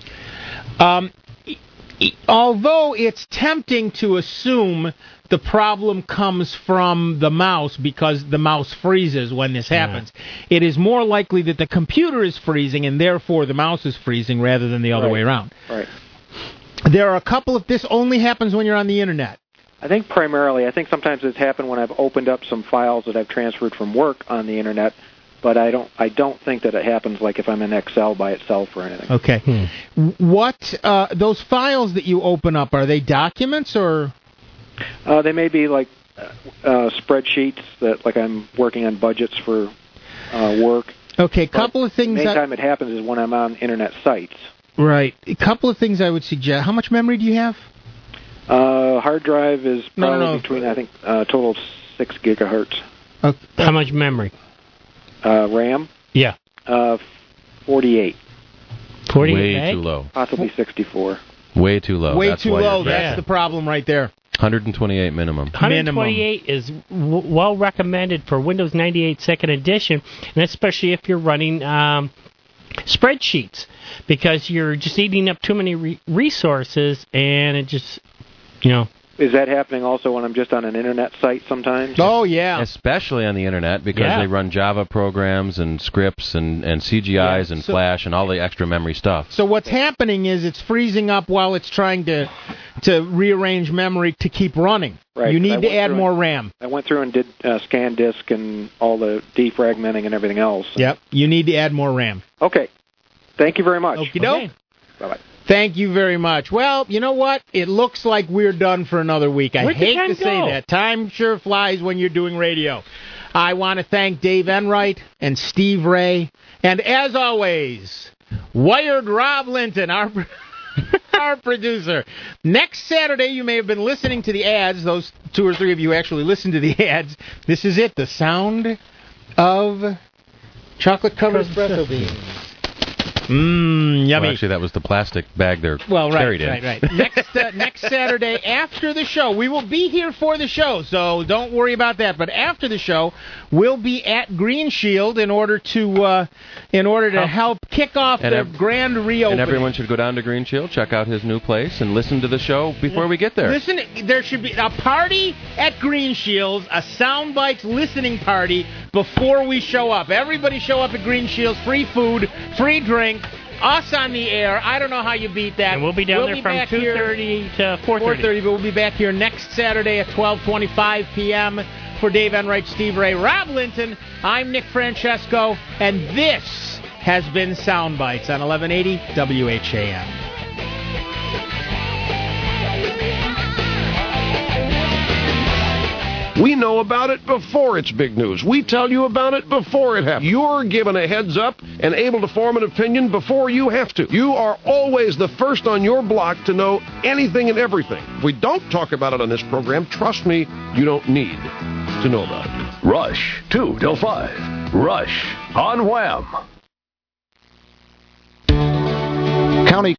Although it's tempting to assume the problem comes from the mouse because the mouse freezes when this happens, it is more likely that the computer is freezing and therefore the mouse is freezing rather than the other way around. Right. There are a couple of... This only happens when you're on the Internet. I think primarily, sometimes it's happened when I've opened up some files that I've transferred from work on the Internet, but I don't think that it happens like if I'm in Excel by itself or anything. Okay. What those files that you open up, are they documents or? They may be like spreadsheets that, like, I'm working on budgets for work. Okay, couple of things. The main time it happens is when I'm on Internet sites. Right. A couple of things I would suggest. How much memory do you have? Hard drive is probably between, I think, total of 6 gigahertz. Okay. How much memory? RAM? Yeah. 48. 48? Way too low. Possibly 64. Way too low. Way too low. That's the problem right there. 128 minimum. 128 is well recommended for Windows 98 Second Edition, and especially if you're running spreadsheets, because you're just eating up too many resources, and it just, Is that happening also when I'm just on an internet site sometimes? Oh, yeah. Especially on the internet because they run Java programs and scripts and CGIs and Flash and all the extra memory stuff. So what's happening is it's freezing up while it's trying to rearrange memory to keep running. Right. You need to add more RAM. I went through and did scan disk and all the defragmenting and everything else. Yep. You need to add more RAM. Okay. Thank you very much. Okie doke. Okay. Bye-bye. Thank you very much. Well, you know what? It looks like we're done for another week. I hate to say that. Time sure flies when you're doing radio. I want to thank Dave Enright and Steve Ray. And as always, Wired Rob Linton, our producer. Next Saturday, you may have been listening to the ads. Those 2 or 3 of you actually listened to the ads. This is it, the sound of chocolate-covered espresso beans. Yummy. Well, actually, that was the plastic bag they're carried in. Right. Next Saturday after the show, we will be here for the show, so don't worry about that. But after the show, we'll be at Green Shield in order to help kick off the grand reopening. And everyone should go down to Green Shield, check out his new place, and listen to the show before we get there. Listen, there should be a party at Green Shields, a Soundbites listening party before we show up. Everybody show up at Green Shields, free food, free drink. Us on the air. I don't know how you beat that. And we'll be down there from 2:30 to 4:30. But we'll be back here next Saturday at 12:25 p.m. For Dave Enright, Steve Ray, Rob Linton, I'm Nick Francesco, and this has been Soundbites on 1180 WHAM. We know about it before it's big news. We tell you about it before it happens. You're given a heads up and able to form an opinion before you have to. You are always the first on your block to know anything and everything. If we don't talk about it on this program, trust me, you don't need to know about it. Rush 2 till 5. Rush on Wham. County